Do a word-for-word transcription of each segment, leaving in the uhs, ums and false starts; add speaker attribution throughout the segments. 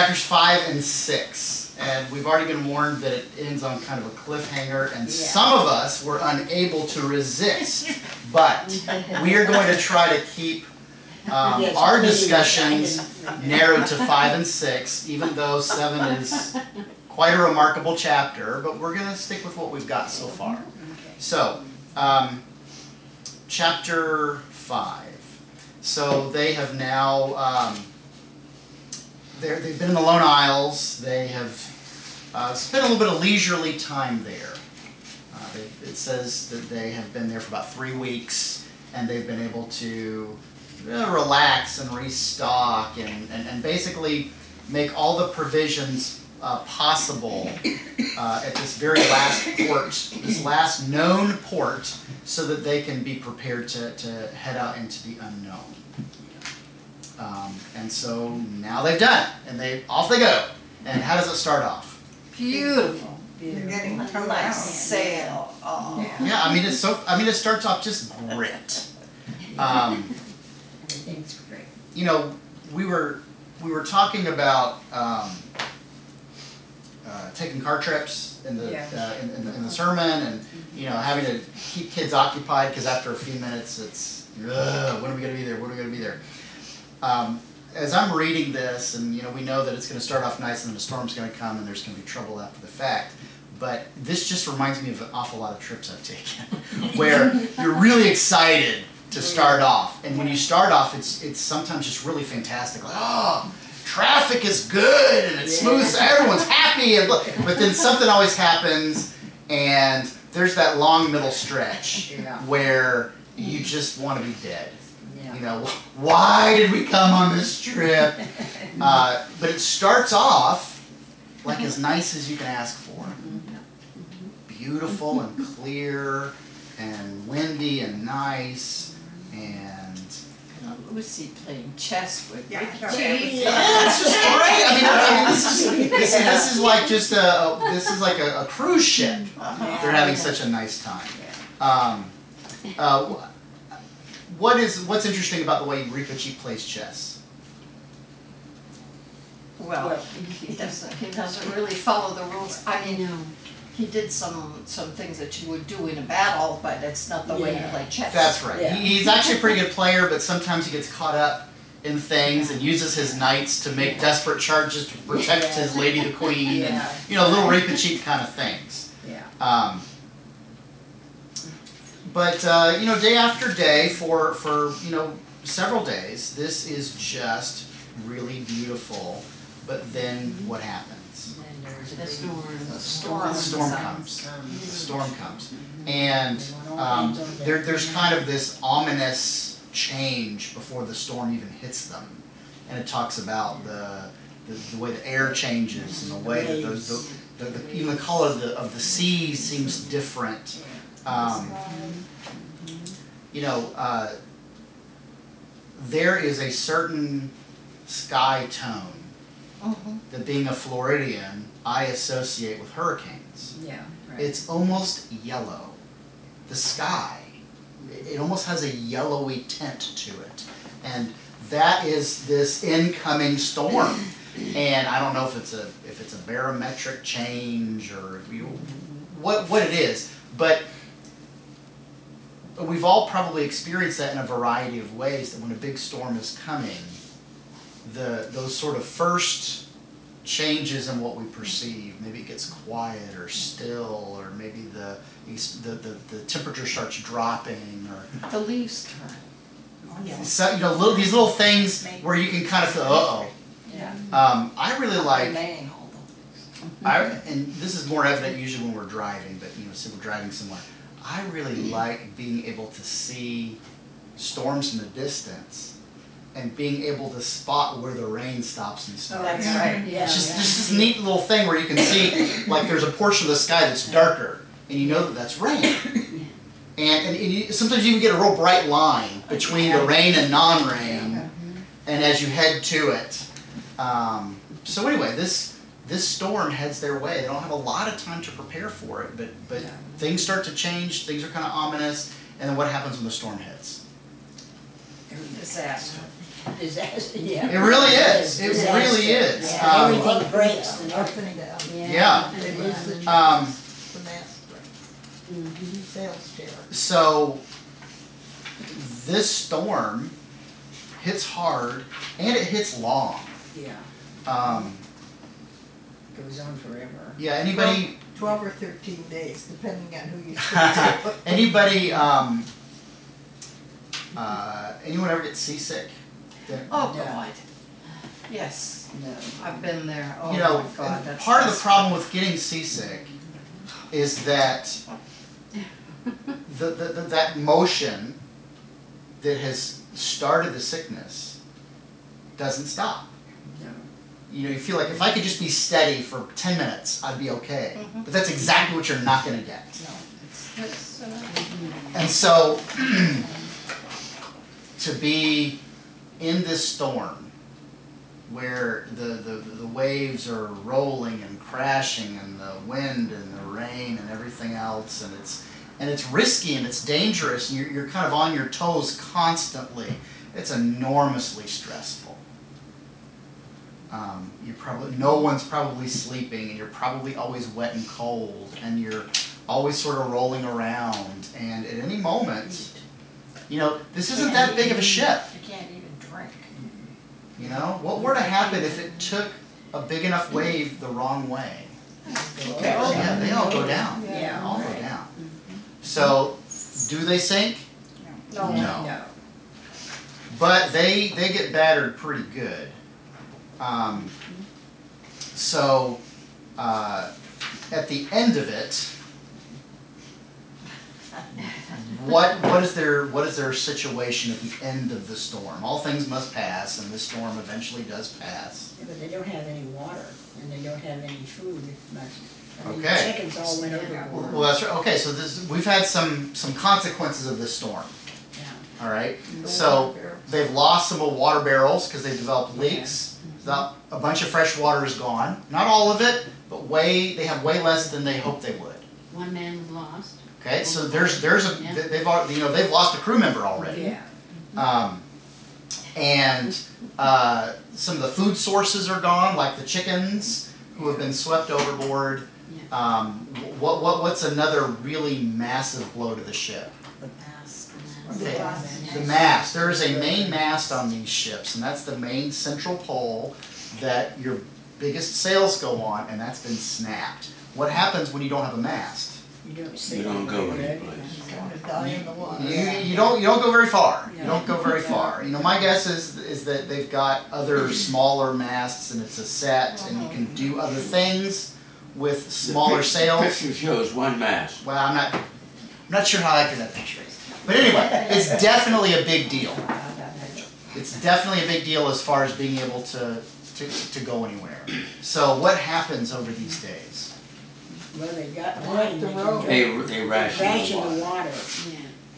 Speaker 1: chapters five and six, and we've already been warned that it ends on kind of a cliffhanger, and yeah. some of us were unable to resist, but we are going to try to keep um, yes, our discussions narrowed to five and six, even though seven is quite a remarkable chapter, but we're going to stick with what we've got so far. So, um, chapter five. So they have now, um, they've been in the Lone Isles. They have uh, spent a little bit of leisurely time there. Uh, they, it says that they have been there for about three weeks, and they've been able to uh, relax and restock and, and, and basically make all the provisions Uh, possible uh, at this very last port, this last known port, so that they can be prepared to, to head out into the unknown. Um, and so now they've done it, and they off they go. And how does it start off?
Speaker 2: Beautiful. Beautiful.
Speaker 3: Getting
Speaker 2: a nice sail.
Speaker 3: Oh.
Speaker 1: Yeah, I mean it's so. I mean it starts off just great. Um,
Speaker 2: Everything's great.
Speaker 1: You know, we were we were talking about. Um, Uh, taking car trips in the,
Speaker 2: yeah.
Speaker 1: uh, in, in, the in the sermon, and you know having to keep kids occupied because after a few minutes it's when are we going to be there? When are we going to be there? Um, as I'm reading this, and you know we know that it's going to start off nice, and then the storm's going to come, and there's going to be trouble after the fact. But this just reminds me of an awful lot of trips I've taken, where you're really excited to start off, and when you start off, it's it's sometimes just really fantastic. Like, oh. Traffic is good and it's smooth, so everyone's happy, and but then something always happens, and there's that long middle stretch yeah. where you just want to be dead. Yeah. You know, why did we come on this trip? Uh, but it starts off like as nice as you can ask for. Beautiful and clear and windy and nice and
Speaker 2: Lucy playing chess with
Speaker 3: yeah,
Speaker 2: Ricky.
Speaker 1: Yeah, it's just great. I mean, I mean this is this, this is like just a, a this is like a, a cruise ship. Uh-huh. They're having such a nice time. Um, uh, what is what's interesting about the way Rinpoche plays chess?
Speaker 2: Well, he doesn't he doesn't really follow the rules. I mean, no. He did some some things that you would do in a battle, but it's not the yeah. way you play chess.
Speaker 1: That's right. Yeah. He, he's actually a pretty good player, but sometimes he gets caught up in things and uses his knights to make desperate charges to protect yeah. his lady, the queen, yeah. and you know, little Rinpoche kind of things.
Speaker 2: Yeah.
Speaker 1: Um, but uh, you know, day after day, for for you know several days, this is just really beautiful. But then what happens?
Speaker 2: The storm.
Speaker 1: The storm, the storm comes. The storm comes. And um, there, there's kind of this ominous change before the storm even hits them. And it talks about the the, the way the air changes and the way that those, the, the, the, even the color of the, of the sea seems different. Um, you know, uh, there is a certain sky tone Uh-huh. that being a Floridian, I associate with hurricanes.
Speaker 2: Yeah, right.
Speaker 1: It's almost yellow. The sky, it almost has a yellowy tint to it. And that is this incoming storm. And I don't know if it's a if it's a barometric change or if you, what what it is, but we've all probably experienced that in a variety of ways, that when a big storm is coming, the those sort of first changes in what we perceive, maybe it gets quiet or still, or maybe the the, the, the temperature starts dropping, or
Speaker 2: the leaves turn.
Speaker 1: Oh, yeah. So, you know, little, these little things where you can kind of feel, uh-oh.
Speaker 2: Yeah.
Speaker 1: Um, I really like, I, and this is more evident usually when we're driving, but you know, say we're driving somewhere. I really like being able to see storms in the distance and being able to spot where the rain stops and starts.
Speaker 2: Oh, that's right. Yeah.
Speaker 1: It's just,
Speaker 2: yeah.
Speaker 1: just this neat little thing where you can see, like there's a portion of the sky that's darker, and you know that that's rain. And, and, and you, sometimes you even get a real bright line between yeah. the rain and non-rain, yeah. and as you head to it. Um, so anyway, this this storm heads their way. They don't have a lot of time to prepare for it, but, but yeah. things start to change, things are kind of ominous, and then what happens when the storm hits?
Speaker 2: Disaster.
Speaker 3: disaster, yeah.
Speaker 1: It really is. It
Speaker 3: Disaster.
Speaker 1: really is.
Speaker 3: Yeah,
Speaker 1: Um,
Speaker 3: everything breaks and
Speaker 4: Up
Speaker 3: everything.
Speaker 4: and down.
Speaker 1: Yeah.
Speaker 4: They lose the chickens,
Speaker 1: Um,
Speaker 4: the mass breaks. Sales share.
Speaker 1: So this storm hits hard and it hits long.
Speaker 3: Yeah,
Speaker 1: Um,
Speaker 3: goes on forever.
Speaker 1: yeah. Anybody?
Speaker 4: Twelve or thirteen days, depending on who you speak to.
Speaker 1: Anybody? Um, uh, anyone ever get seasick?
Speaker 2: Oh,
Speaker 3: No.
Speaker 2: God. Yes,
Speaker 3: No.
Speaker 2: I've been there. Oh,
Speaker 1: You know,
Speaker 2: my God,
Speaker 1: and
Speaker 2: that's.
Speaker 1: part of the
Speaker 2: that's-
Speaker 1: problem with getting seasick is that the, the, the, that motion that has started the sickness doesn't stop.
Speaker 3: No.
Speaker 1: You know, you feel like if I could just be steady for ten minutes, I'd be okay.
Speaker 2: Mhm.
Speaker 1: But that's exactly what you're not going to get.
Speaker 2: No, it's, it's, uh,
Speaker 1: And so, to be in this storm where the, the, the waves are rolling and crashing and the wind and the rain and everything else, and it's and it's risky and it's dangerous and you're, you're kind of on your toes constantly, it's enormously stressful. Um, you probably no one's probably sleeping and you're probably always wet and cold and you're always sort of rolling around, and at any moment, you know, this isn't that big of a ship.
Speaker 2: you can't even drink.
Speaker 1: You know, what were to happen if it took a big enough wave the wrong way?
Speaker 3: Okay.
Speaker 1: Yeah, they all go down.
Speaker 3: Yeah.
Speaker 1: All go down. So, do they sink?
Speaker 2: No.
Speaker 1: No.
Speaker 3: No.
Speaker 1: But they they get battered pretty good. Um, so, uh, at the end of it, what what is their what is their situation at the end of the storm? All things must pass, and this storm eventually does pass.
Speaker 3: Yeah, but they don't have any water, and they don't have any food much. I mean,
Speaker 1: Okay.
Speaker 3: the chickens all went overboard.
Speaker 1: Well, that's right. Okay, so this we've had some some consequences of this storm.
Speaker 3: Yeah.
Speaker 1: All right.
Speaker 4: The
Speaker 1: So
Speaker 4: water barrels.
Speaker 1: they've lost some of water barrels because they developed leaks. So a bunch of fresh water is gone. Not all of it, but way they have way less than they hoped they would.
Speaker 5: One man was lost.
Speaker 1: Okay, so there's there's a
Speaker 5: Yeah.
Speaker 1: they've already, you know they've lost a crew member already.
Speaker 3: Yeah.
Speaker 1: Um, and uh, some of the food sources are gone, like the chickens who have been swept overboard.
Speaker 5: Yeah.
Speaker 1: Um, what what what's another really massive blow to the ship?
Speaker 3: The past.
Speaker 1: Okay.
Speaker 4: mast.
Speaker 1: The mast. There is a main mast on these ships, and that's the main central pole that your biggest sails go on, and that's been snapped. What happens when you don't have a mast?
Speaker 3: You don't see.
Speaker 6: You don't go
Speaker 3: anywhere.
Speaker 6: anyplace.
Speaker 4: You kind of die in the water.
Speaker 1: You, you don't you don't go very far. You
Speaker 3: Yeah.
Speaker 1: don't go very
Speaker 3: Yeah.
Speaker 1: far. You know, my guess is is that they've got other smaller masts, and it's a set, and you can do other things with smaller
Speaker 6: The pic-
Speaker 1: sails.
Speaker 6: Picture shows one mast.
Speaker 1: Well, I'm not I'm not sure how accurate that picture is, but anyway, it's definitely a big deal. It's definitely a big deal as far as being able to to, to go anywhere. So what happens over these days?
Speaker 3: Well, they got
Speaker 4: They
Speaker 3: wine.
Speaker 4: have to
Speaker 3: They
Speaker 4: row.
Speaker 3: can
Speaker 6: They,
Speaker 3: drink.
Speaker 6: they ration
Speaker 3: Ration
Speaker 6: the
Speaker 3: the
Speaker 6: water.
Speaker 3: water.
Speaker 5: Yeah.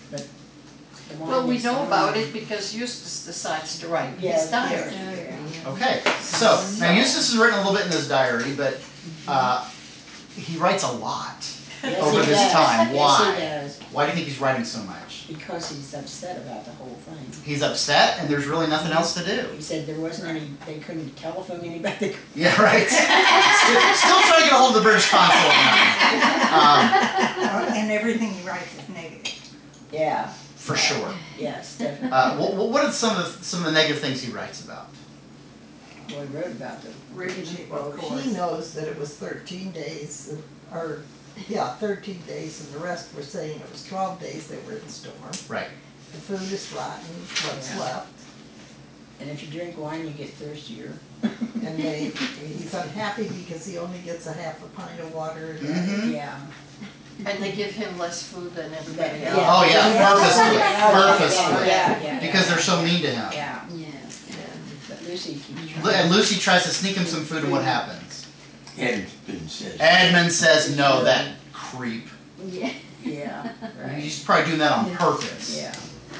Speaker 3: The wine
Speaker 2: Well, we
Speaker 3: is
Speaker 2: know
Speaker 3: on-
Speaker 2: about it because Eustace decides to write
Speaker 3: Yeah,
Speaker 2: his diary.
Speaker 3: yeah.
Speaker 1: Okay, so now Eustace has written a little bit in his diary, but uh, he writes a lot
Speaker 3: Yes,
Speaker 1: over
Speaker 3: he
Speaker 1: this
Speaker 3: does.
Speaker 1: time.
Speaker 3: Yes,
Speaker 1: Why?
Speaker 3: he does.
Speaker 1: Why do you think he's writing so much?
Speaker 3: Because he's upset about the whole thing.
Speaker 1: He's upset, and there's really nothing else to do.
Speaker 3: He said there wasn't any, they couldn't telephone anybody.
Speaker 1: Yeah, right. still, still trying to get a hold of the British consulate now. Um,
Speaker 4: Uh, And everything he writes is negative.
Speaker 3: Yeah,
Speaker 1: for sure.
Speaker 3: yes, definitely.
Speaker 1: Uh, what, what are some of the, some of the negative things he writes about?
Speaker 3: Well, he wrote about the
Speaker 2: Rigid,
Speaker 4: Well,
Speaker 2: of course.
Speaker 4: he knows that it was thirteen days, uh, or, yeah, thirteen days, and the rest were saying it was twelve days they were in storm.
Speaker 1: Right.
Speaker 4: The food is rotten, what's
Speaker 3: Yeah.
Speaker 4: left,
Speaker 3: And if you drink wine, you get thirstier.
Speaker 4: and they, he's unhappy because he only gets a half a pint of water a day.
Speaker 1: Mhm.
Speaker 3: Yeah.
Speaker 2: And they give him less food than everybody
Speaker 3: Yeah.
Speaker 2: else.
Speaker 1: Oh yeah, purposefully,
Speaker 3: Yeah,
Speaker 1: purposefully,
Speaker 3: yeah, yeah.
Speaker 1: because they're so mean to him.
Speaker 3: Yeah,
Speaker 5: Yeah.
Speaker 3: but Lucy keeps
Speaker 1: Lu-
Speaker 3: trying.
Speaker 1: And Lucy tries to sneak him some food, and what happens?
Speaker 6: Edmund says.
Speaker 1: Edmund says no, that creep.
Speaker 5: Yeah.
Speaker 3: Yeah, right,
Speaker 1: He's probably doing that on purpose.
Speaker 3: yeah.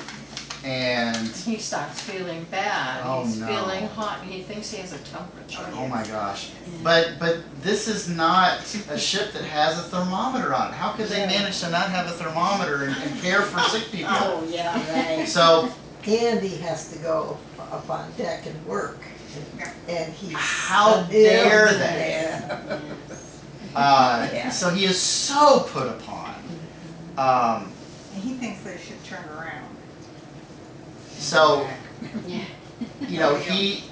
Speaker 1: And
Speaker 2: He starts feeling bad.
Speaker 1: Oh,
Speaker 2: He's
Speaker 1: no.
Speaker 2: feeling hot, and he thinks he has a temperature.
Speaker 1: oh my gosh. But but this is not a ship that has a thermometer on it. How could they manage to not have a thermometer and, and care for sick people?
Speaker 3: Oh, yeah, right.
Speaker 1: So
Speaker 4: And he has to go up on deck and work. And he's.
Speaker 1: How
Speaker 4: a
Speaker 1: dare
Speaker 4: millionaire.
Speaker 1: Uh,
Speaker 3: Yeah.
Speaker 1: So he is so put upon. Um,
Speaker 5: And he thinks they should turn around.
Speaker 1: so,
Speaker 7: Yeah.
Speaker 1: you know, he,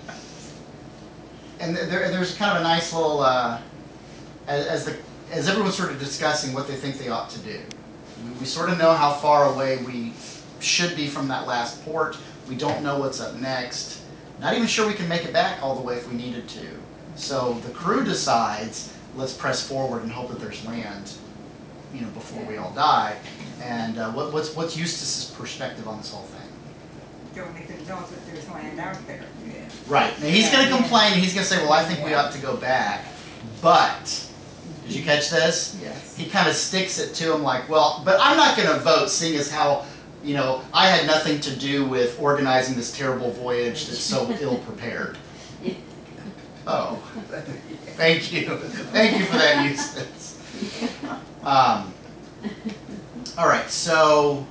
Speaker 1: and there, there's kind of a nice little, uh, as, as the, as everyone's sort of discussing what they think they ought to do. We, we sort of know how far away we should be from that last port. We don't know what's up next. Not even sure we can make it back all the way if we needed to. So the crew decides, let's press forward and hope that there's land, you know, before we all die. And uh, what, what's what's Eustace's perspective on this whole thing?
Speaker 5: The only thing knows that there's land out there.
Speaker 3: Yeah.
Speaker 1: Right. Now he's going to complain. And he's going to say, "Well, I think we ought to go back." But did you catch this?
Speaker 4: Yes.
Speaker 1: He kind of sticks it to him, like, "Well, but I'm not going to vote, seeing as how, you know, I had nothing to do with organizing this terrible voyage that's so ill prepared." Oh, thank you, thank you for that, Eustace. Um, all right, so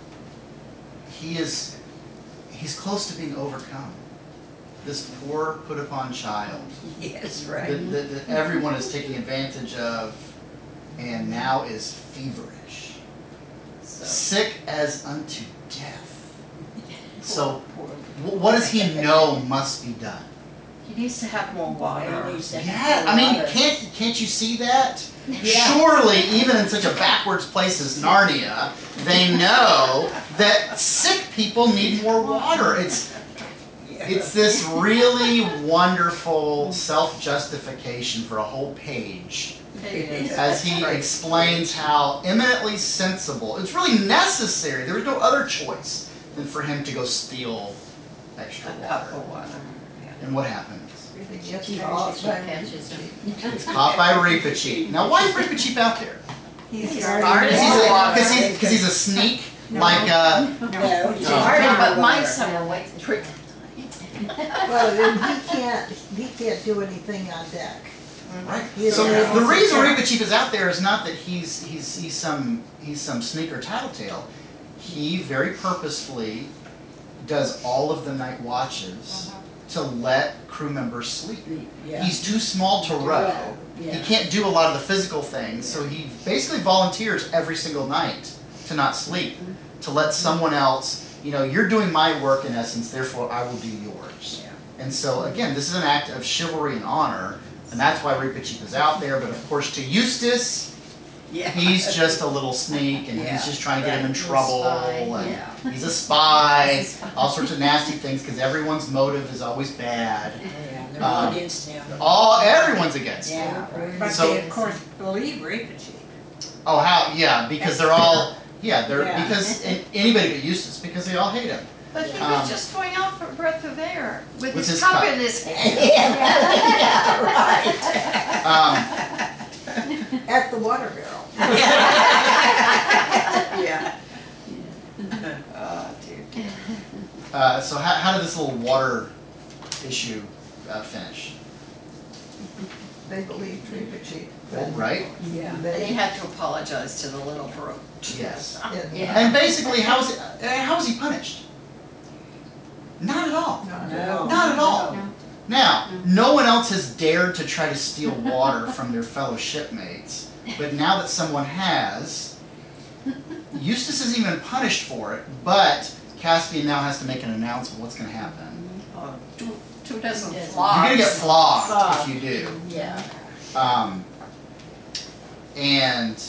Speaker 1: he is. He's close to being overcome. This poor, put-upon child
Speaker 3: Yes, right.
Speaker 1: that, that, that everyone is taking advantage of, and now is feverish, sick as unto death. So, wh- what does he know must be done?
Speaker 2: He needs to have more water.
Speaker 3: He needs to
Speaker 1: Yeah,
Speaker 3: have
Speaker 1: I mean,
Speaker 3: water.
Speaker 1: can't can't you see that?
Speaker 3: Yeah.
Speaker 1: Surely, even in such a backwards place as Narnia, they know that sick people need more water. It's it's this really wonderful self-justification for a whole page
Speaker 2: It is.
Speaker 1: as he explains how eminently sensible. It's really necessary. There was no other choice than for him to go steal extra
Speaker 2: A cup
Speaker 1: water.
Speaker 2: of water.
Speaker 1: And what happens?
Speaker 4: He gets
Speaker 7: He
Speaker 4: caught
Speaker 7: she
Speaker 4: by
Speaker 7: catches him.
Speaker 1: It's caught by Reepicheep. Now, why is Reepicheep out there?
Speaker 5: He's
Speaker 3: He's
Speaker 5: guarding
Speaker 2: guarding
Speaker 1: Because
Speaker 5: the
Speaker 1: he's,
Speaker 2: the
Speaker 5: water.
Speaker 2: water.
Speaker 1: because he's, because he's a sneak, like, uh,
Speaker 3: No, he's
Speaker 1: Oh.
Speaker 2: Marty,
Speaker 3: guarding
Speaker 2: but
Speaker 3: the
Speaker 2: my
Speaker 3: water.
Speaker 2: son went pretty.
Speaker 4: Well, then he can't, he can't do anything on deck.
Speaker 1: right.
Speaker 4: He's
Speaker 1: So
Speaker 4: a-
Speaker 1: the reason Reepicheep is out there is not that he's he's he's some he's some sneak or tattletale. He very purposefully does all of the night watches to let crew members sleep.
Speaker 3: Yeah.
Speaker 1: He's too small to row.
Speaker 3: Yeah.
Speaker 1: He can't do a lot of the physical things, so he basically volunteers every single night to not sleep, to let someone else, you know, you're doing my work in essence, therefore I will do yours.
Speaker 3: Yeah.
Speaker 1: And so again, this is an act of chivalry and honor, and that's why Reepicheep is out there, but of course to Eustace,
Speaker 3: Yeah.
Speaker 1: he's just a little sneak, and
Speaker 3: Yeah,
Speaker 1: he's just trying to get him in
Speaker 3: right.
Speaker 1: trouble,
Speaker 2: Spy,
Speaker 1: and
Speaker 3: yeah.
Speaker 1: he's a spy, all sorts of nasty things, because everyone's motive is always bad.
Speaker 3: Yeah, they're
Speaker 1: Um,
Speaker 3: all against him.
Speaker 1: All, everyone's against him.
Speaker 3: Yeah, right.
Speaker 5: But
Speaker 1: So-
Speaker 5: they, of course, believe Reepicheep.
Speaker 1: Oh, how? Yeah, because they're all. Yeah, they're
Speaker 5: Yeah.
Speaker 1: because an- anybody but Eustace, because they all hate him.
Speaker 2: But he
Speaker 1: Um,
Speaker 2: was just going out for a breath of air with,
Speaker 1: With
Speaker 2: his,
Speaker 1: his
Speaker 2: cup,
Speaker 1: cup.
Speaker 2: in his hand.
Speaker 3: Yeah, right.
Speaker 1: Um,
Speaker 4: At the water barrel.
Speaker 3: Yeah.
Speaker 2: Oh, dear.
Speaker 1: uh, so how, how did this little water issue uh, finish?
Speaker 4: They believed Reepicheep.
Speaker 1: Well, right?
Speaker 3: Yeah.
Speaker 2: And he
Speaker 4: They,
Speaker 2: had to apologize to the little brooch.
Speaker 1: Yes.
Speaker 4: and-
Speaker 7: Yeah.
Speaker 1: And basically, how was it, uh, how was he punished? Not at all.
Speaker 4: Not
Speaker 3: No.
Speaker 1: Not at all.
Speaker 7: No.
Speaker 1: Now, no one else has dared to try to steal water from their fellow shipmates, but now that someone has, Eustace isn't even punished for it, but Caspian now has to make an announcement what's going to happen.
Speaker 2: Oh, two, two dozen
Speaker 7: Two dozen.
Speaker 2: flogs.
Speaker 1: You're going to get flogged
Speaker 2: Flogged.
Speaker 1: if you do.
Speaker 2: Yeah.
Speaker 1: Um, and,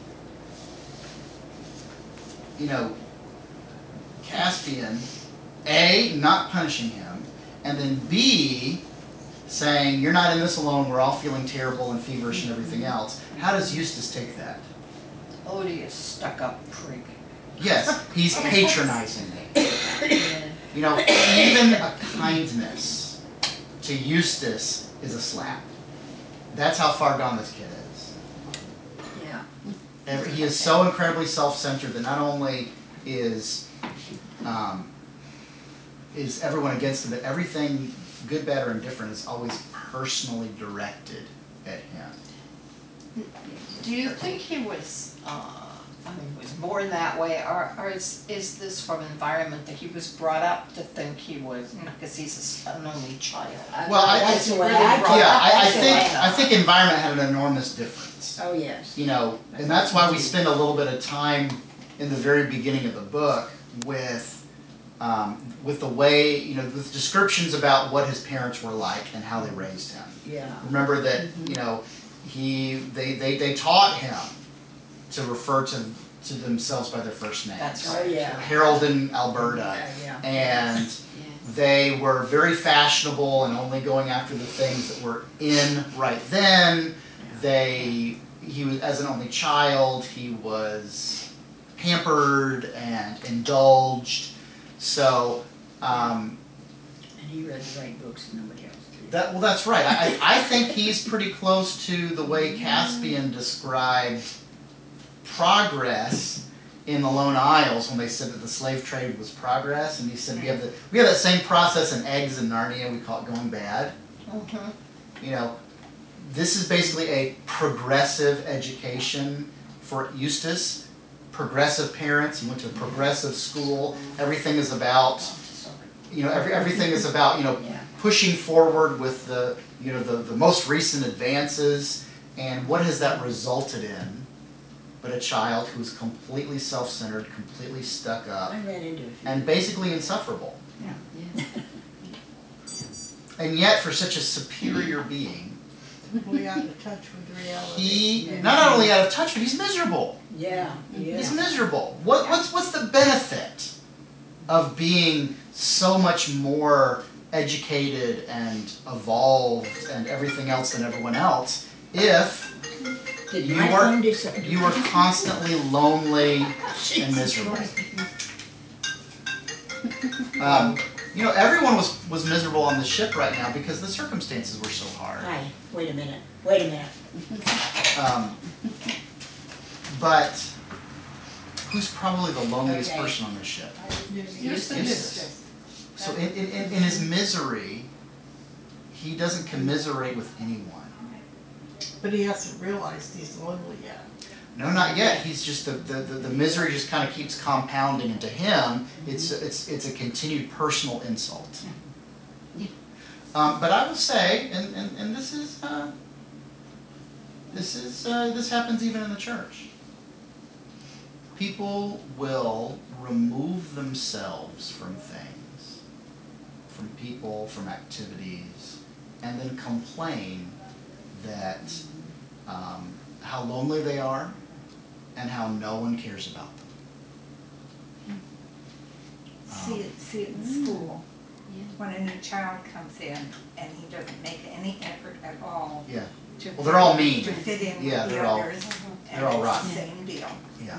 Speaker 1: you know, Caspian, A, not punishing him, and then B, saying, you're not in this alone, we're all feeling terrible and feverish and everything else. How does Eustace take that?
Speaker 2: Odious, stuck-up prig.
Speaker 1: Yes, he's patronizing me.
Speaker 7: Yeah.
Speaker 1: You know, even a kindness to Eustace is a slap. That's how far gone this kid is.
Speaker 3: Yeah.
Speaker 1: Every, he is so incredibly self-centered that not only is um, is everyone against him, but everything, good, bad, or indifferent, is always personally directed at him.
Speaker 2: Do you think he was uh, was born that way, or, or is, is this from environment that he was brought up to think he was, because he's a- an only child?
Speaker 1: Well, I,
Speaker 3: That's the way
Speaker 2: really
Speaker 3: I
Speaker 2: brought
Speaker 1: yeah,
Speaker 2: up.
Speaker 1: I, I
Speaker 2: That's the
Speaker 1: think
Speaker 2: way-
Speaker 1: I think environment had an enormous difference.
Speaker 3: Oh, yes.
Speaker 1: You know, and that's why we spend a little bit of time in the very beginning of the book with um, with the way, you know, with descriptions about what his parents were like and how they raised him.
Speaker 3: Yeah.
Speaker 1: Remember that, you know, he they, they, they taught him to refer to to themselves by their first names.
Speaker 2: That's
Speaker 3: Oh,
Speaker 2: right.
Speaker 3: yeah.
Speaker 1: Harold and Alberta.
Speaker 3: Yeah, yeah.
Speaker 1: And
Speaker 2: Yeah.
Speaker 1: they were very fashionable and only going after the things that were in right then. They he was, as an only child, he was pampered and indulged. So um,
Speaker 3: And he read the right books and nobody else did.
Speaker 1: that well, that's right. I, I think he's pretty close to the way Caspian described progress in the Lone Isles when they said that the slave trade was progress, and he said we have the we have that same process in eggs in Narnia. We call it going bad.
Speaker 2: Mhm.
Speaker 1: You know, this is basically a progressive education for Eustace. Progressive parents. He went to a progressive school. Everything is about, you know, every, everything is about, you know,
Speaker 3: Yeah.
Speaker 1: pushing forward with the, you know, the, the most recent advances. And what has that resulted in? But a child who's completely self-centered, completely stuck up,
Speaker 3: I ran into a few.
Speaker 1: and basically insufferable.
Speaker 2: Yeah.
Speaker 1: And yet, for such a superior being,
Speaker 4: Totally out of touch with reality.
Speaker 1: he
Speaker 3: Yeah.
Speaker 1: not only out of touch, but he's miserable.
Speaker 3: Yeah, yeah.
Speaker 1: He's miserable. What, what's, what's the benefit of being so much more educated and evolved and everything else than everyone else if
Speaker 3: Did
Speaker 1: you
Speaker 3: my
Speaker 1: were,
Speaker 3: phone decide?
Speaker 1: you were constantly lonely and
Speaker 3: Jesus
Speaker 1: miserable?
Speaker 3: Christ.
Speaker 1: Um, you know, everyone was, was miserable on the ship right now because the circumstances were so hard.
Speaker 3: Hi, wait a minute, wait a minute.
Speaker 1: Um, but who's probably the loneliest
Speaker 3: Okay.
Speaker 1: person on this ship?
Speaker 2: Eustace.
Speaker 1: Eustace. So in, in, in in his misery, he doesn't commiserate with anyone.
Speaker 4: But he hasn't realized he's lonely yet.
Speaker 1: No, not yet. He's just the, the, the, the misery just kind of keeps compounding, and to him, it's it's it's a continued personal insult. Um, but I would say, and, and, and this is uh, this is uh, this happens even in the church. People will remove themselves from things, from people, from activities, and then complain that um, how lonely they are and how no one cares about them.
Speaker 5: See it, see it in school. When a new child comes in and he doesn't make any effort at all
Speaker 1: Yeah,
Speaker 5: to.
Speaker 1: Well, they're all mean.
Speaker 5: To fit in
Speaker 1: Yeah,
Speaker 5: with the
Speaker 1: they're all-
Speaker 5: others.
Speaker 1: they're all
Speaker 5: And it's
Speaker 1: rotten.
Speaker 5: the same deal.
Speaker 1: yeah.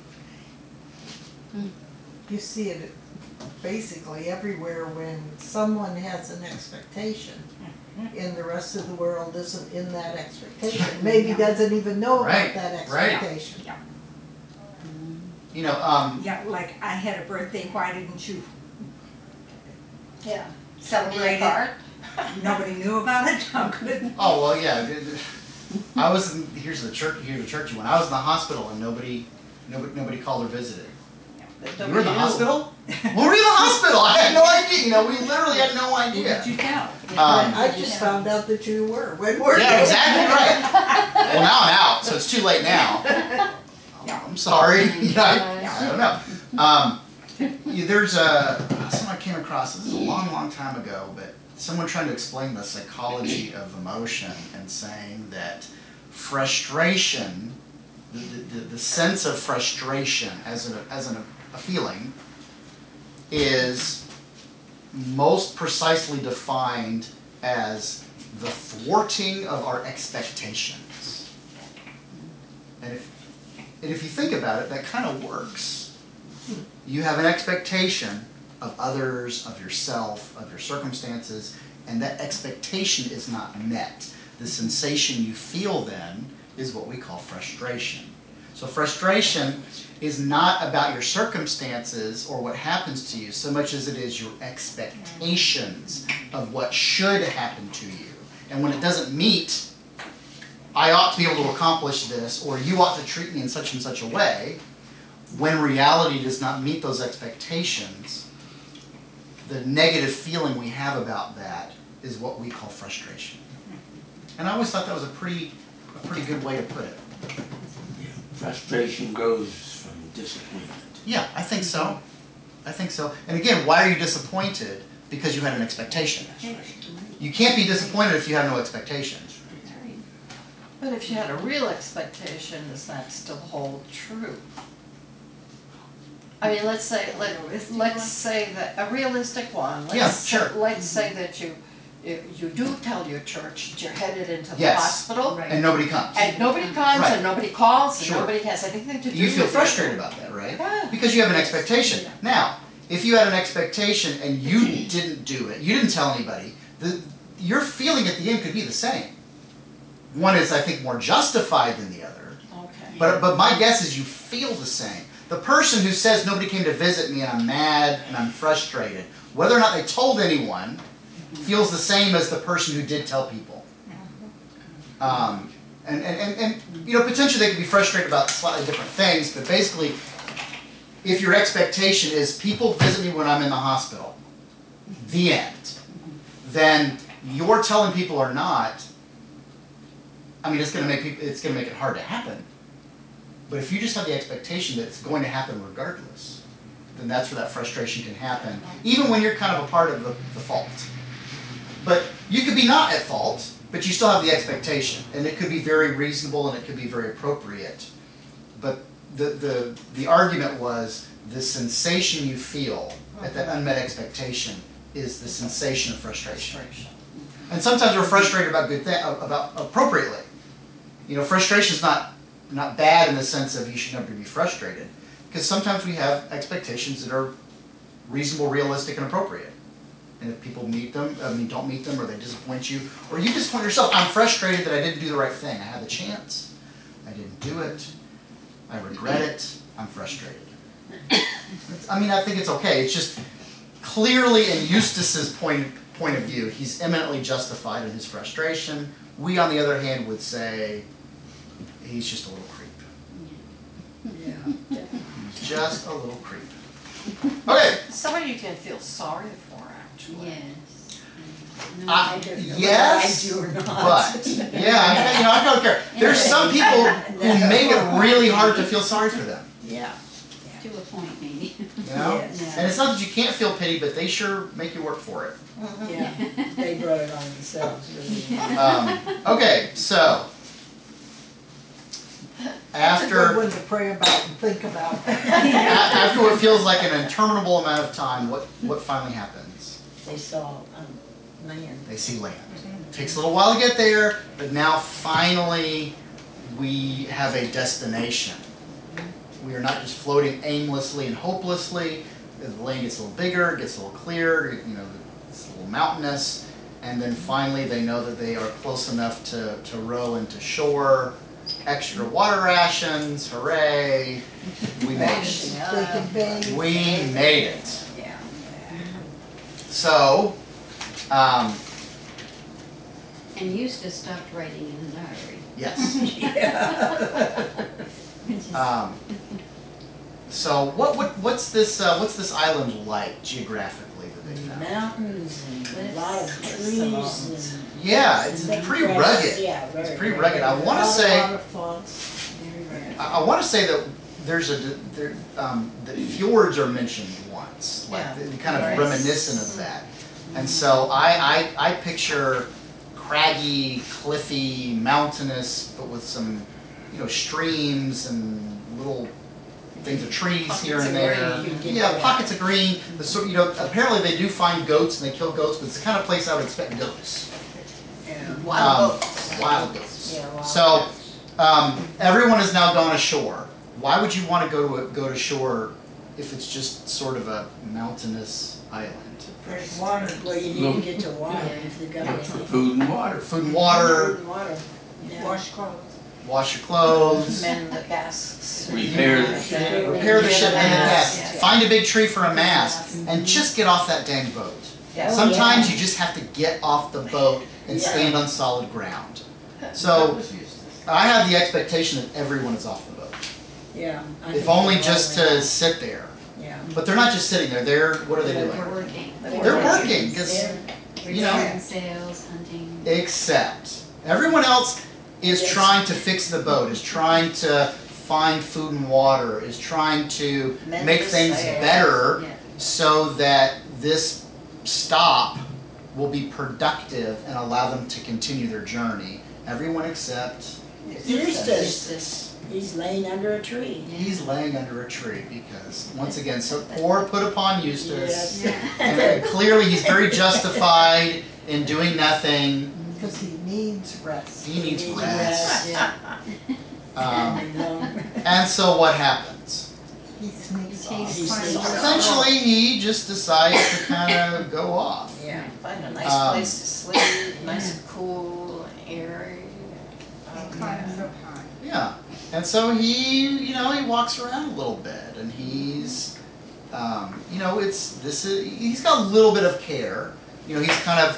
Speaker 4: You see it basically everywhere when someone has an expectation and the rest of the world isn't in that expectation. Maybe doesn't even know
Speaker 1: Right,
Speaker 4: about that
Speaker 1: right.
Speaker 4: expectation.
Speaker 5: Yeah,
Speaker 1: You know, um,
Speaker 5: yeah, like I had a birthday, why didn't you
Speaker 2: Yeah. Send me a
Speaker 5: celebrate
Speaker 2: card.
Speaker 5: it? Nobody knew about it? How good?
Speaker 1: oh well, yeah. I was in, here's the church. Here's the churchy one. I was in the hospital and nobody, nobody, nobody called or visited. You were in the hospital? When were you in the hospital? I had no idea. You know, we literally had no idea.
Speaker 5: Did you tell?
Speaker 1: Um,
Speaker 4: I just found out that you were. When were
Speaker 1: yeah,
Speaker 4: you?
Speaker 1: exactly right. Well, now I'm out, so it's too late now. I'm sorry. You know, I, I don't know. Um, you- there's a someone I came across. This is a long, long time ago, but someone trying to explain the psychology of emotion and saying that frustration, the, the, the sense of frustration as a as an, a feeling, is most precisely defined as the thwarting of our expectations. And if and if you think about it, that kind of works. You have an expectation of others, of yourself, of your circumstances, and that expectation is not met. The sensation you feel then is what we call frustration. So frustration is not about your circumstances or what happens to you so much as it is your expectations of what should happen to you. And when it doesn't meet, I ought to be able to accomplish this, or you ought to treat me in such and such a way, when reality does not meet those expectations, the negative feeling we have about that is what we call frustration. And I always thought that was a pretty, a pretty good way to put it.
Speaker 6: Yeah. Frustration grows from disappointment.
Speaker 1: Yeah, I think so. I think so. And again, why are you disappointed? Because you had an expectation.
Speaker 6: That's right.
Speaker 1: You can't be disappointed if you have no expectations.
Speaker 2: But if you had a real expectation, does that still hold true? I mean, let's say, let, let's say that, a realistic one,
Speaker 1: Yeah,
Speaker 2: let's,
Speaker 1: sure.
Speaker 2: let's say that you, you you do tell your church that you're headed into the
Speaker 1: Yes.
Speaker 2: hospital,
Speaker 1: And nobody comes.
Speaker 2: and nobody comes,
Speaker 1: Right.
Speaker 2: and nobody calls, and
Speaker 1: Sure.
Speaker 2: nobody has anything to do with it.
Speaker 1: You feel frustrated about that, right?
Speaker 2: Yeah.
Speaker 1: Because you have an expectation. Now, if you had an expectation and you didn't do it, you didn't tell anybody, the, your feeling at the end could be the same. One is, I think, more justified than the other.
Speaker 2: Okay.
Speaker 1: But, but my guess is you feel the same. The person who says nobody came to visit me and I'm mad and I'm frustrated, whether or not they told anyone, feels the same as the person who did tell people. Um, and, and, and, and, you know, potentially they could be frustrated about slightly different things, but basically, if your expectation is people visit me when I'm in the hospital, the end, then you're telling people or not, I mean, it's going to make people, it's going to make it hard to happen. But if you just have the expectation that it's going to happen regardless, then that's where that frustration can happen, even when you're kind of a part of the, the fault. But you could be not at fault, but you still have the expectation, and it could be very reasonable and it could be very appropriate. But the the the argument was the sensation you feel at that unmet expectation is the sensation of frustration.
Speaker 2: Frustration.
Speaker 1: And sometimes we're frustrated about good thing, about appropriately. You know, frustration is not not bad in the sense of you should never be frustrated, because sometimes we have expectations that are reasonable, realistic, and appropriate. And if people meet them, I mean, don't meet them, or they disappoint you, or you disappoint yourself, I'm frustrated that I didn't do the right thing. I had the chance, I didn't do it, I regret it, I'm frustrated. It's, I mean, I think it's okay. It's just clearly, in Eustace's point point of view, he's eminently justified in his frustration. We, on the other hand, would say he's just a little creep.
Speaker 3: Yeah, definitely.
Speaker 1: He's just a little creep. Okay.
Speaker 2: Somebody you can feel sorry for, actually.
Speaker 7: Yes.
Speaker 1: Uh,
Speaker 7: No, I don't know
Speaker 1: yes,
Speaker 3: whether I do or not.
Speaker 1: but yeah, I, you know, I don't care. There's some people who make it really hard to feel sorry for them.
Speaker 3: Yeah.
Speaker 7: to a point maybe.
Speaker 1: You know,
Speaker 3: Yes.
Speaker 1: and it's not that you can't feel pity, but they sure make you work for it.
Speaker 3: Yeah, they brought it on themselves, really.
Speaker 1: Um, okay, so
Speaker 4: That's a good
Speaker 1: after
Speaker 4: one to pray about and think about.
Speaker 1: a- after what feels like an interminable amount of time, what what finally happens?
Speaker 3: They saw um, land.
Speaker 1: They see land. It takes a little while to get there, but now finally we have a destination. We are not just floating aimlessly and hopelessly. The land gets a little bigger, gets a little clearer, you know, it's a little mountainous, and then finally they know that they are close enough to, to row into shore. Extra water rations, hooray, we made it.
Speaker 4: They can bathe.
Speaker 1: We made it.
Speaker 3: Yeah.
Speaker 1: So, um,
Speaker 7: And Eustace stopped writing in the diary.
Speaker 1: yes.
Speaker 7: Which is-
Speaker 1: Um, so what, what what's this uh, what's this island like geographically that they found?
Speaker 3: Mountains and a lot of
Speaker 7: Cliffs.
Speaker 3: trees and.
Speaker 1: Yeah, it's
Speaker 3: and
Speaker 1: pretty
Speaker 3: grass.
Speaker 1: rugged.
Speaker 3: Yeah, very
Speaker 1: It's pretty rugged. I want to
Speaker 4: A
Speaker 1: say
Speaker 4: lot of fonts.
Speaker 7: Very rare.
Speaker 1: I, I want to say that there's a there, um, that fjords are mentioned once, like
Speaker 2: Yeah.
Speaker 1: the- kind of
Speaker 2: Right.
Speaker 1: reminiscent of that. And so I, I I picture craggy, cliffy, mountainous, but with some you know streams and little things of trees
Speaker 2: Pockets
Speaker 1: here and
Speaker 2: of
Speaker 1: there.
Speaker 2: green.
Speaker 1: Yeah, pockets of green. The sort, you know, apparently they do find goats and they kill goats, but it's the kind of place I would expect goats.
Speaker 3: Yeah.
Speaker 2: Wild
Speaker 1: Um,
Speaker 2: goats.
Speaker 1: Wild goats.
Speaker 3: Yeah, wild
Speaker 1: So
Speaker 3: goats.
Speaker 1: um, everyone has now gone ashore. Why would you want to go to a, go to shore if it's just sort of a mountainous island?
Speaker 4: Fresh water.
Speaker 3: Well, you need to get to water if you got
Speaker 6: Yeah,
Speaker 3: any.
Speaker 6: food and water.
Speaker 1: Food and water,
Speaker 3: Food and water. Yeah.
Speaker 4: Wash clothes.
Speaker 1: wash your clothes,
Speaker 2: Mend the casks.
Speaker 6: Repair the ship.
Speaker 1: repair the ship and the
Speaker 2: Mast,
Speaker 1: cast,
Speaker 2: yeah.
Speaker 1: find a big tree for a mast, and just get off that dang boat.
Speaker 2: Yeah.
Speaker 1: Sometimes
Speaker 3: yeah.
Speaker 1: you just have to get off the boat and
Speaker 3: Yeah.
Speaker 1: stand on solid ground. So I have the expectation that everyone is off the boat.
Speaker 3: Yeah. I
Speaker 1: if
Speaker 3: think
Speaker 1: only
Speaker 3: they're
Speaker 1: just
Speaker 3: all
Speaker 1: to
Speaker 3: in.
Speaker 1: sit there.
Speaker 3: Yeah.
Speaker 1: But they're not just sitting there, they're, what are they
Speaker 7: They're
Speaker 1: doing?
Speaker 7: working.
Speaker 1: They're working, because,
Speaker 3: They're-
Speaker 1: you know,
Speaker 7: Return sales, hunting.
Speaker 1: except everyone else is
Speaker 3: Yes.
Speaker 1: trying to fix the boat, is trying to find food and water, is trying to
Speaker 2: Mend
Speaker 1: make
Speaker 2: the
Speaker 1: things
Speaker 2: sails.
Speaker 1: better
Speaker 7: Yeah.
Speaker 1: so that this stop will be productive and allow them to continue their journey. Everyone except
Speaker 3: Eustace.
Speaker 1: Eustace.
Speaker 3: He's laying under a tree.
Speaker 1: He's laying under a tree because, once again, so poor put upon Eustace.
Speaker 3: Yes.
Speaker 1: And uh, clearly he's very justified in doing nothing.
Speaker 4: Because he needs rest.
Speaker 1: He needs
Speaker 3: needs
Speaker 1: rest.
Speaker 7: Yeah.
Speaker 1: Um,
Speaker 3: Long-
Speaker 1: and so what happens?
Speaker 4: He sneaks
Speaker 7: He
Speaker 4: off.
Speaker 3: He
Speaker 7: finds
Speaker 3: sneaks
Speaker 7: out.
Speaker 1: Essentially, he just decides to kind of go off.
Speaker 3: Yeah.
Speaker 2: Find a nice
Speaker 1: Um,
Speaker 2: place to sleep, nice and cool, airy.
Speaker 5: He climbs up high.
Speaker 1: Yeah. And so he, you know, he walks around a little bit, and he's, um, you know, it's this is he's got a little bit of care. You know, he's kind of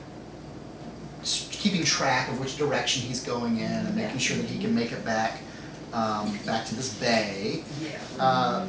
Speaker 1: s- keeping track of which direction he's going in and making sure that he can make it back, um, back to this bay.
Speaker 3: Yeah.
Speaker 1: Uh,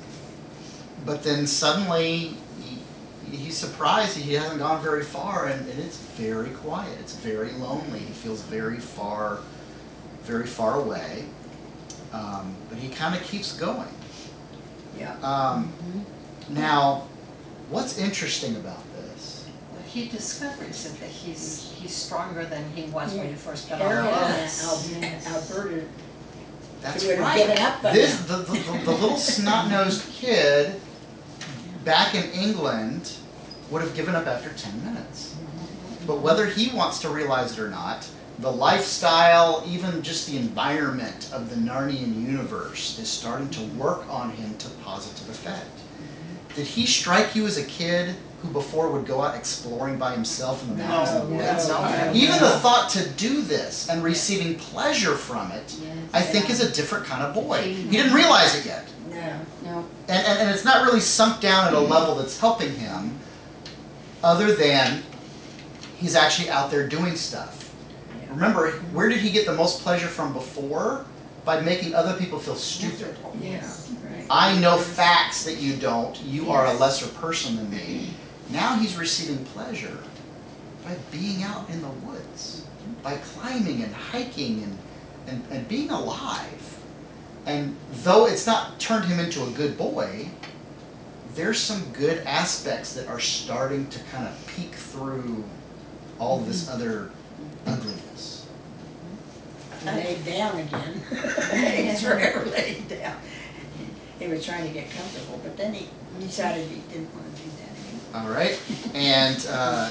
Speaker 1: but then suddenly he, he's surprised he hasn't gone very far, and, and it's very quiet. It's very lonely. He feels very far, very far away. Um, but he kind of keeps going.
Speaker 3: Yeah.
Speaker 1: Um, now, what's interesting about this?
Speaker 2: He discovers that he's he's stronger than he was when he first got on
Speaker 3: Harold
Speaker 2: the
Speaker 3: and
Speaker 2: bus.
Speaker 3: Al- Alberta
Speaker 1: That's
Speaker 3: would have
Speaker 1: right.
Speaker 3: given up by
Speaker 1: This
Speaker 3: now.
Speaker 1: the, the, the, the little snot-nosed kid back in England would have given up after ten minutes. But whether he wants to realize it or not, the lifestyle, even just the environment of the Narnian universe is starting to work on him to positive effect. Did he strike you as a kid who before would go out exploring by himself in the mountains and the
Speaker 3: No,
Speaker 1: woods?
Speaker 3: no, no.
Speaker 1: Even the thought to do this and receiving pleasure from it,
Speaker 7: Yes.
Speaker 1: I think
Speaker 3: Yeah.
Speaker 1: is a different kind of boy. He didn't realize it yet.
Speaker 3: No.
Speaker 7: No.
Speaker 1: And, and, and it's not really sunk down at a level that's helping him, other than he's actually out there doing stuff. Remember, where did he get the most pleasure from before? By making other people feel stupid.
Speaker 3: Yeah. Right.
Speaker 1: I know facts that you don't. You are a
Speaker 7: Yes.
Speaker 1: lesser person than me. Now he's receiving pleasure by being out in the woods, by climbing and hiking and, and, and being alive. And though it's not turned him into a good boy, there's some good aspects that are starting to kind of peek through all this other ugliness.
Speaker 3: He laid down again. He's forever laid down. He was trying to get comfortable, but then he decided he didn't want to do that anymore.
Speaker 1: All right, and uh,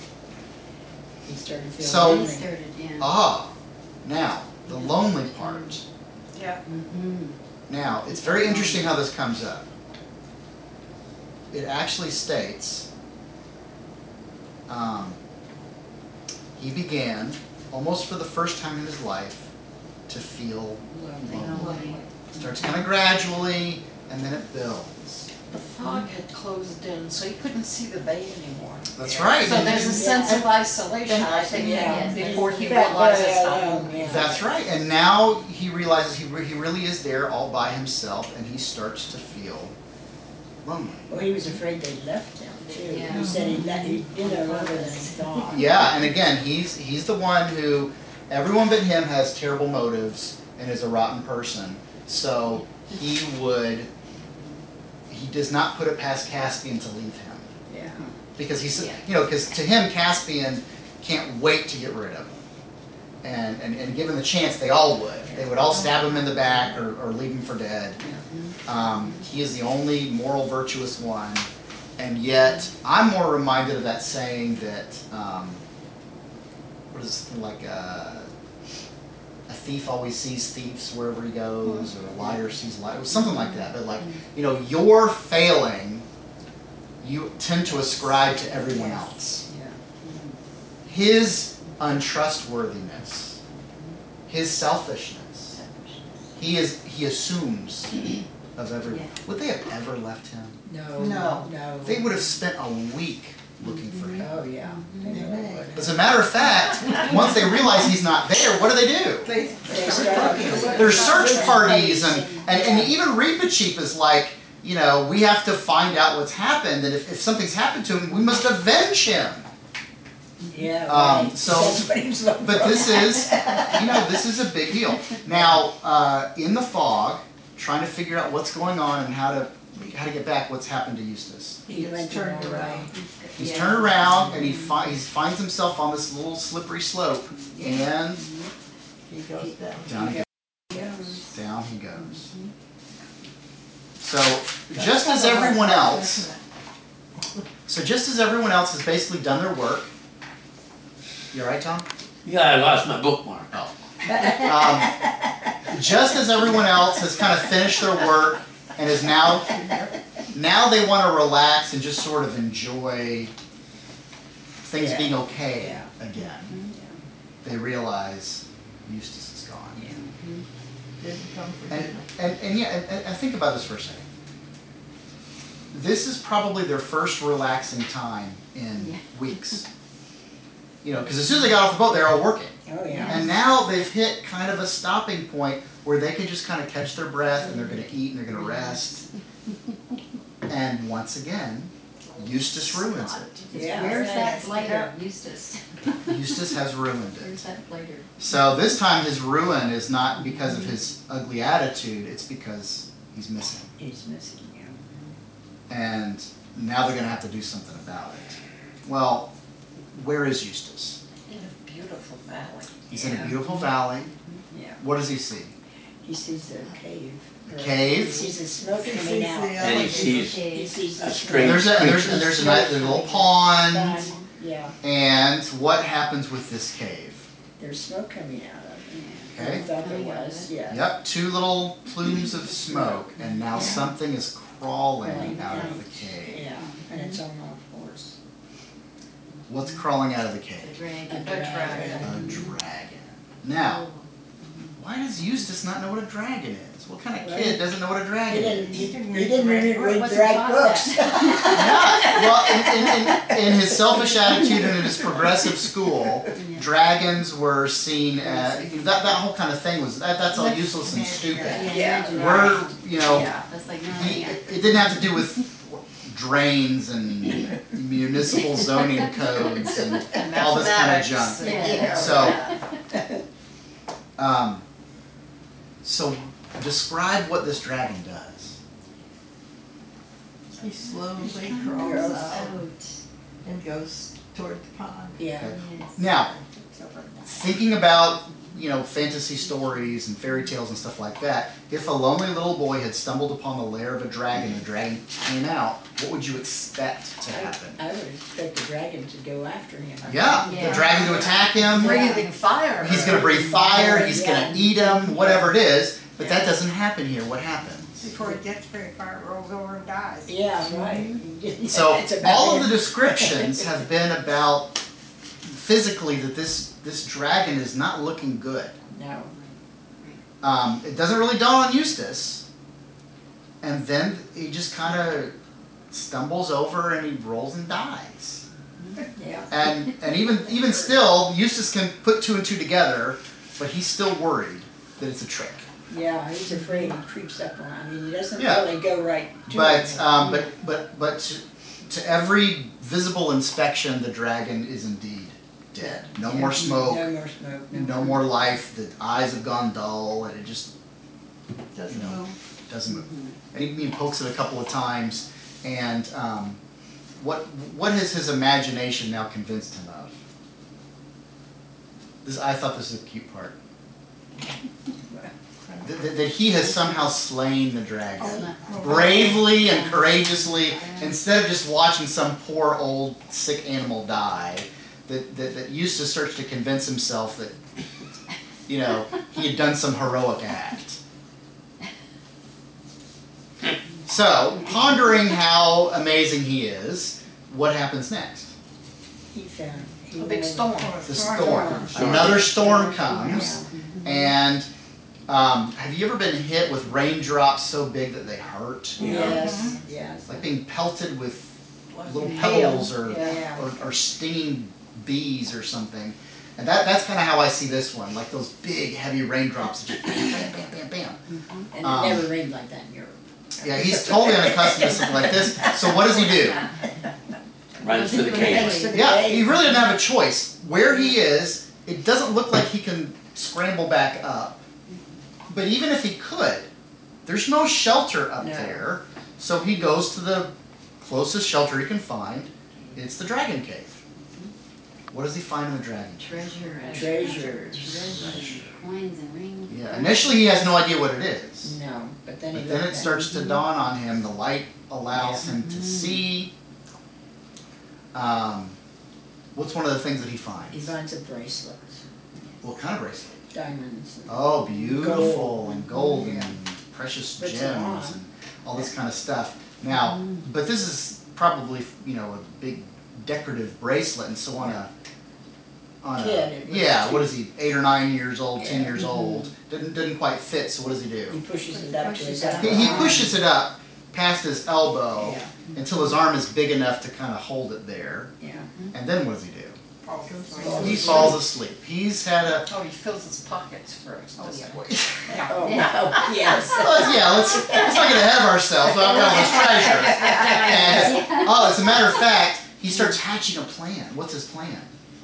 Speaker 3: He started feeling
Speaker 1: So-
Speaker 7: He
Speaker 3: lonely.
Speaker 7: started, yeah.
Speaker 1: ah, now the lonely part.
Speaker 5: Yeah.
Speaker 7: Mm-hmm.
Speaker 1: Now it's very interesting how this comes up. It actually states um, he began almost for the first time in his life to feel lonely. Starts kind of gradually, and then it builds.
Speaker 2: The fog had closed in, so he couldn't see the bay anymore.
Speaker 1: That's right.
Speaker 2: So
Speaker 1: and-
Speaker 2: there's a
Speaker 1: and-
Speaker 2: sense of isolation, I think,
Speaker 3: Yeah.
Speaker 2: before he
Speaker 3: Felt
Speaker 2: realizes
Speaker 3: very
Speaker 2: how
Speaker 3: alone,
Speaker 2: lonely.
Speaker 3: yeah.
Speaker 1: That's right, and now he realizes he, re- he really is there all by himself, and he starts to feel lonely.
Speaker 3: Well, he was afraid they left him too.
Speaker 7: Yeah.
Speaker 3: He said he let, he'd been there longer than he thought.
Speaker 1: Yeah, and again, he's he's the one who, everyone but him has terrible motives and is a rotten person. So he would, he does not put it past Caspian to leave him.
Speaker 3: Yeah.
Speaker 1: Because he's,
Speaker 7: Yeah.
Speaker 1: you know, because to him, Caspian can't wait to get rid of him. And, and, and given the chance, they all would. They would all stab him in the back or, or leave him for dead. Um, he is the only moral, virtuous one. And yet, I'm more reminded of that saying that, um, what is it, like a, a thief always sees thieves wherever he goes, or a liar sees liars, something like that. But like, you know, your failing, you tend to ascribe to everyone else.
Speaker 3: Yeah.
Speaker 1: His untrustworthiness, his selfishness, he is he assumes of everyone. Would they have ever left him?
Speaker 3: No.
Speaker 4: No.
Speaker 3: No.
Speaker 1: They would have spent a week looking for him.
Speaker 3: Oh, yeah. They know what-
Speaker 1: As a matter of fact, once they realize he's not there, what do they do?
Speaker 4: They
Speaker 3: They start looking.
Speaker 1: There's search parties, and, and, and even Reepicheep is like, you know, we have to find out what's happened, and if, if something's happened to him, we must avenge him.
Speaker 3: Yeah,
Speaker 1: Um,
Speaker 3: right.
Speaker 1: so-
Speaker 3: That's what he was looking
Speaker 1: But
Speaker 3: for.
Speaker 1: this is, you know, this is a big deal. Now, uh, in the fog, trying to figure out what's going on and how to how to get back, what's happened to Eustace.
Speaker 3: He went
Speaker 4: turned
Speaker 3: turned
Speaker 4: around.
Speaker 3: around.
Speaker 1: He's turned around and he, fi he finds himself on this little slippery slope, and
Speaker 4: he goes down.
Speaker 1: down he goes.
Speaker 3: Yes.
Speaker 1: Down he goes. So, just as everyone else, so just as everyone else has basically done their work, you all right, Tom?
Speaker 6: Yeah, I lost my bookmark.
Speaker 1: Oh. Um, just as everyone else has kind of finished their work and is now, now they want to relax and just sort of enjoy things
Speaker 3: Yeah.
Speaker 1: being okay
Speaker 3: Yeah.
Speaker 1: again. They realize Eustace is gone.
Speaker 4: Didn't come for
Speaker 1: And,
Speaker 4: dinner.
Speaker 1: and, and yeah, and, and think about this for a second. This is probably their first relaxing time in
Speaker 7: Yeah.
Speaker 1: weeks. You know, because as soon as they got off the boat, they're all working.
Speaker 3: Oh, yeah.
Speaker 1: And now they've hit kind of a stopping point where they can just kind of catch their breath and they're going to eat and they're going to rest. And once again, Eustace ruins it.
Speaker 3: Yeah.
Speaker 7: Where's that
Speaker 3: Yes.
Speaker 7: blighter, Eustace?
Speaker 1: Eustace has ruined
Speaker 7: Where's
Speaker 1: it.
Speaker 7: that blighter?
Speaker 1: So this time his ruin is not because of his ugly attitude, it's because he's missing.
Speaker 3: He's missing you.
Speaker 1: And now they're going to have to do something about it. Well, where is Eustace?
Speaker 3: In a beautiful valley.
Speaker 1: He's in a
Speaker 3: Yeah.
Speaker 1: beautiful valley.
Speaker 3: Yeah.
Speaker 1: What does he see?
Speaker 3: He sees a cave.
Speaker 1: A cave?
Speaker 3: He sees the smoke
Speaker 4: He
Speaker 3: coming
Speaker 4: sees
Speaker 3: out.
Speaker 4: the
Speaker 6: And he
Speaker 4: other-
Speaker 6: sees
Speaker 3: He sees
Speaker 6: a
Speaker 3: the
Speaker 6: strange
Speaker 1: There's a, and there's,
Speaker 6: creature.
Speaker 1: and there's a nice there's a little pond.
Speaker 3: Fun. Yeah.
Speaker 1: And what happens with this cave?
Speaker 3: There's smoke coming out of it.
Speaker 1: Okay.
Speaker 3: I thought there
Speaker 7: Coming out of
Speaker 3: was,
Speaker 7: it.
Speaker 3: yeah.
Speaker 1: Yep, two little plumes of smoke, and now
Speaker 3: Yeah.
Speaker 1: something is crawling
Speaker 3: Crawling
Speaker 1: out of
Speaker 3: out.
Speaker 1: the cave.
Speaker 3: Yeah, and it's on all fours.
Speaker 1: What's crawling out of the
Speaker 7: The
Speaker 1: cave?
Speaker 7: dragon.
Speaker 3: A dragon.
Speaker 1: A dragon. Now, why does Eustace not know what a dragon is? What kind of kid doesn't know what a
Speaker 3: He
Speaker 1: dragon
Speaker 3: didn't,
Speaker 1: is?
Speaker 3: he,
Speaker 5: didn't
Speaker 3: he
Speaker 5: read
Speaker 3: didn't
Speaker 5: the
Speaker 3: read,
Speaker 5: right-
Speaker 3: read the
Speaker 7: wasn't
Speaker 3: right
Speaker 7: taught
Speaker 3: books.
Speaker 1: Yeah, well, in, in, in, in his selfish attitude and in his progressive school, dragons were seen as, that, that whole kind of thing was, that, that's all useless and stupid.
Speaker 3: Yeah.
Speaker 7: imagine
Speaker 1: We're,
Speaker 7: that.
Speaker 1: you know,
Speaker 3: Yeah.
Speaker 7: That's like, no,
Speaker 1: he,
Speaker 7: yeah.
Speaker 1: it didn't have to do with drains and municipal zoning codes and all this kind of junk.
Speaker 2: Yeah.
Speaker 1: So, um, so describe what this dragon does.
Speaker 4: He slowly crawls
Speaker 3: Gross.
Speaker 4: out
Speaker 7: Out.
Speaker 4: and goes toward the pond.
Speaker 3: Yeah.
Speaker 7: Yes.
Speaker 1: Now, thinking about, you know, fantasy stories and fairy tales and stuff like that, if a lonely little boy had stumbled upon the lair of a dragon and the dragon came out, what would you expect to happen?
Speaker 3: I would expect the dragon to go after him.
Speaker 1: Yeah, the
Speaker 7: Yeah.
Speaker 1: dragon to attack him.
Speaker 2: Breathing fire.
Speaker 1: He's going to breathe fire, he's going
Speaker 3: Yeah.
Speaker 1: to eat him, whatever it is, but that doesn't happen here. What happens?
Speaker 5: Before he gets very far, rolls over and dies.
Speaker 3: Yeah, right.
Speaker 1: So
Speaker 3: It's about
Speaker 1: all of
Speaker 3: him.
Speaker 1: the descriptions have been about physically that this, this dragon is not looking good.
Speaker 3: No.
Speaker 1: Um, it doesn't really dawn on Eustace, and then he just kind of stumbles over and he rolls and dies.
Speaker 3: Yeah.
Speaker 1: And and even even still, Eustace can put two and two together, but he's still worried that it's a trick.
Speaker 3: Yeah, he's afraid he creeps up on him. I mean, he doesn't
Speaker 1: Yeah.
Speaker 3: really go right to
Speaker 1: But
Speaker 3: him.
Speaker 1: um, but but but to, to every visible inspection, the dragon is indeed dead. No more smoke.
Speaker 3: No more smoke. No,
Speaker 1: No more life. The eyes have gone dull, and it just
Speaker 4: Doesn't
Speaker 1: No.
Speaker 4: move.
Speaker 1: doesn't move. And he, he pokes it a couple of times, and um, what what has his imagination now convinced him of? This I thought this was a cute part. That, that, that he has somehow slain the dragon. Bravely and courageously, instead of just watching some poor old sick animal die, that, that, that Eustace starts to convince himself that, you know, he had done some heroic act. So, pondering how amazing he is, what happens next?
Speaker 3: He found he
Speaker 2: A big
Speaker 3: went-
Speaker 2: storm.
Speaker 1: The storm.
Speaker 3: Storm.
Speaker 1: Another storm comes, and um, have you ever been hit with raindrops so big that they hurt?
Speaker 3: Yes, yes.
Speaker 1: It's like being pelted with little
Speaker 2: Hail.
Speaker 1: pebbles or,
Speaker 3: Yeah.
Speaker 1: or, or stinging bees or something. And that, that's kind of how I see this one, like those big heavy raindrops that just bam, bam, bam, bam, bam.
Speaker 3: And it
Speaker 1: Um,
Speaker 3: never rained like that in Europe.
Speaker 1: Yeah, he's totally unaccustomed to something like this. So what does he do?
Speaker 6: Runs to the
Speaker 3: Thanks to
Speaker 6: cave.
Speaker 3: the
Speaker 1: Yeah,
Speaker 3: cave.
Speaker 1: he really doesn't have a choice. Where he is, it doesn't look like he can scramble back up. But even if he could, there's no shelter up
Speaker 3: No.
Speaker 1: there. So he goes to the closest shelter he can find. It's the dragon cave. What does he find in the dragon cave?
Speaker 7: Treasure.
Speaker 3: Treasures.
Speaker 7: Treasure. Coins and rings.
Speaker 1: Yeah, initially he has no idea what it is.
Speaker 3: No, but then he
Speaker 1: But then
Speaker 3: looked
Speaker 1: it
Speaker 3: at
Speaker 1: starts to dawn on him. The light allows
Speaker 3: Yeah.
Speaker 1: him to see. Um, what's one of the things that he
Speaker 3: He
Speaker 1: finds?
Speaker 3: finds a bracelet,
Speaker 1: What kind of bracelet?
Speaker 3: diamonds. and-
Speaker 1: Oh, beautiful
Speaker 3: Gold.
Speaker 1: and gold and
Speaker 3: Yeah.
Speaker 1: precious
Speaker 3: Puts it
Speaker 1: gems
Speaker 3: on.
Speaker 1: and all this kind of stuff. Now, but this is probably, you know, a big decorative bracelet, and so on a on
Speaker 3: Kid,
Speaker 1: a
Speaker 3: it was
Speaker 1: yeah,
Speaker 3: too-
Speaker 1: what is he? Eight or nine years old, ten
Speaker 3: Yeah.
Speaker 1: years old. Didn't didn't quite fit. So what does he
Speaker 3: He
Speaker 1: do?
Speaker 3: pushes it up to his
Speaker 7: Pushes it up.
Speaker 1: He,
Speaker 3: elbow.
Speaker 1: he pushes it up past his elbow
Speaker 3: Yeah.
Speaker 1: until his arm is big enough to kind of hold it there.
Speaker 3: Yeah.
Speaker 1: And then what does he do?
Speaker 2: Falls
Speaker 3: Falls
Speaker 1: He
Speaker 3: asleep.
Speaker 1: falls asleep. He's had a
Speaker 2: Oh, he fills his pockets first.
Speaker 5: Oh,
Speaker 2: doesn't
Speaker 5: yeah.
Speaker 2: he?
Speaker 5: Yeah.
Speaker 3: Oh, no, yes.
Speaker 1: Well, yeah, let's, let's not get ahead of ourselves about all this treasure. And, oh, as a matter of fact, he starts hatching a plan. What's his plan?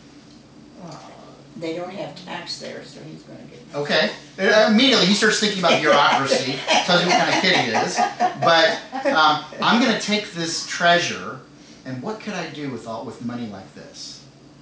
Speaker 3: They don't have tax there, so he's gonna get.
Speaker 1: Okay. Uh, immediately, he starts thinking about bureaucracy, tells you what kind of kid he is. But um, I'm going to take this treasure, and what could I do with all with money like this?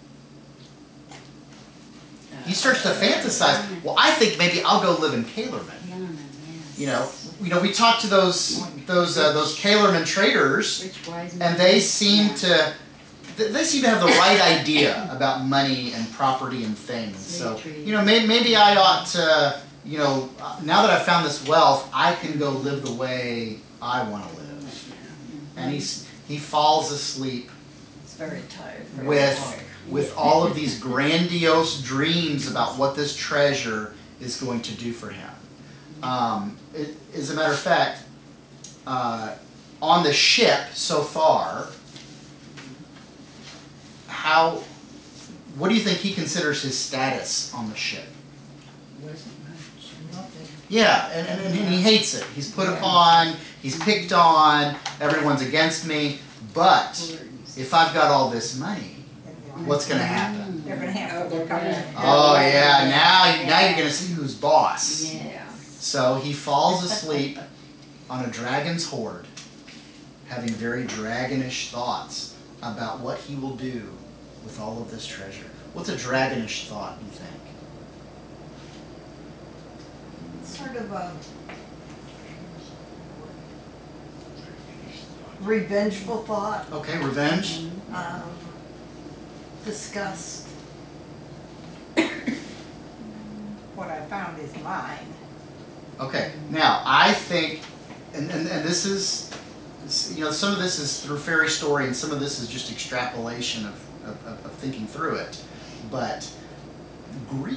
Speaker 1: He starts to fantasize. Well, I think maybe I'll go live in Kalerman.
Speaker 7: Kellerman, yes.
Speaker 1: You know, you know, we talked to those those uh, those Kalerman traders,
Speaker 7: Rich, wise,
Speaker 1: and they seem
Speaker 7: yeah.
Speaker 1: to th- they seem to have the right idea about money and property and things. So, you know, maybe, maybe I ought to, you know, uh, now that I've found this wealth, I can go live the way I want to live. And he's he falls asleep
Speaker 2: He's very tired. very
Speaker 1: with
Speaker 2: tired.
Speaker 1: with all of these grandiose dreams about what this treasure is going to do for him. Um, it, as a matter of fact, uh, on the ship so far, how, what do you think he considers his status on the ship?
Speaker 3: Wasn't much.
Speaker 4: Nothing.
Speaker 1: Yeah, and, and, and he hates it. He's put upon, he's picked on, everyone's against me, but if I've got all this money, what's going to happen?
Speaker 5: They're gonna
Speaker 3: Oh,
Speaker 5: have to
Speaker 3: they're
Speaker 5: look up.
Speaker 3: gonna-
Speaker 1: Oh yeah, now, now you're going to see who's boss.
Speaker 3: Yeah.
Speaker 1: So he falls asleep on a dragon's hoard, having very dragonish thoughts about what he will do with all of this treasure. What's a dragonish thought, you think?
Speaker 4: Sort of a revengeful thought,
Speaker 1: Okay, revenge.
Speaker 4: um, disgust.
Speaker 5: What I found is mine.
Speaker 1: Okay, now I think, and, and, and this is, you know, some of this is through fairy story and some of this is just extrapolation of, of, of thinking through it, but greed,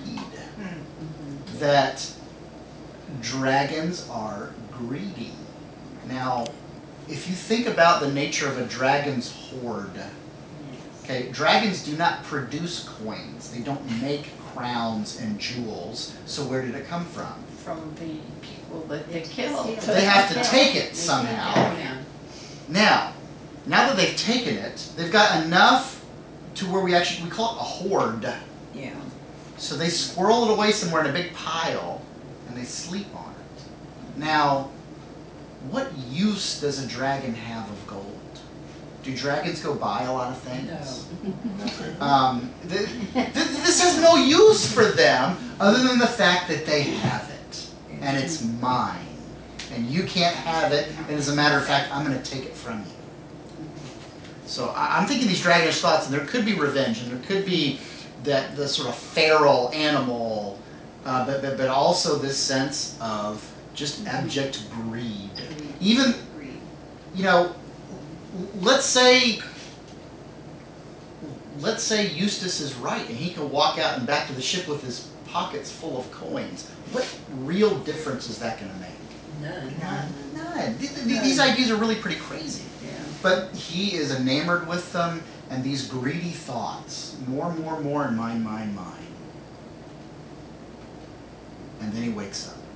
Speaker 1: that dragons are greedy. Now, if you think about the nature of a dragon's hoard, okay, dragons do not produce coins. They don't make crowns and jewels. So where did it come from?
Speaker 2: From the people that they killed.
Speaker 1: They have to take it somehow.
Speaker 3: Yeah.
Speaker 1: Now, now that they've taken it, they've got enough to where we actually, we call it a hoard.
Speaker 3: Yeah.
Speaker 1: So they squirrel it away somewhere in a big pile and they sleep on it. Now, what use does a dragon have of gold? Do dragons go buy a lot of things?
Speaker 3: No.
Speaker 1: Um, th- th- this has no use for them other than the fact that they have it. And it's mine. And you can't have it. And as a matter of fact, I'm going to take it from you. So I- I'm thinking these dragonish thoughts, and there could be revenge, and there could be that the sort of feral animal, uh, but, but but also this sense of just abject greed. Even, you know, let's say, let's say Eustace is right, and he can walk out and back to the ship with his pockets full of coins. What real difference is that going to make?
Speaker 3: None.
Speaker 1: None. None. Th- th- These ideas are really pretty crazy.
Speaker 3: Yeah.
Speaker 1: but he is enamored with them, and these greedy thoughts, more, more, more in mine, mine, mine. And then he wakes up.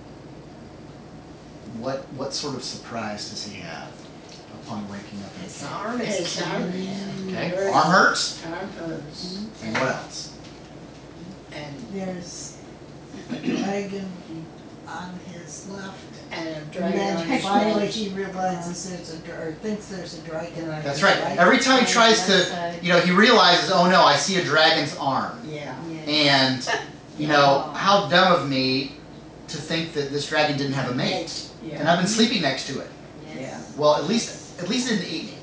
Speaker 1: What what sort of surprise does he have upon waking up? In
Speaker 2: His
Speaker 1: the
Speaker 2: arm is
Speaker 3: His arm,
Speaker 2: killing him.
Speaker 1: Okay, arm hurts.
Speaker 3: arm hurts.
Speaker 1: And what else?
Speaker 3: And,
Speaker 4: There's a dragon on his left.
Speaker 3: and a
Speaker 4: And
Speaker 3: dragon on
Speaker 4: then
Speaker 3: his
Speaker 4: finally
Speaker 3: right.
Speaker 4: he realizes there's a, dra- or thinks there's a dragon on his
Speaker 1: That's right.
Speaker 4: right.
Speaker 1: Every time he tries
Speaker 7: Left
Speaker 1: to,
Speaker 7: side.
Speaker 1: you know, he realizes, oh no, I see a dragon's arm.
Speaker 3: Yeah.
Speaker 1: And, you know, how dumb of me to think that this dragon didn't have a mate.
Speaker 3: Yeah.
Speaker 1: And I've been sleeping next to it.
Speaker 3: Yeah.
Speaker 1: Well, at least, at least it didn't eat me.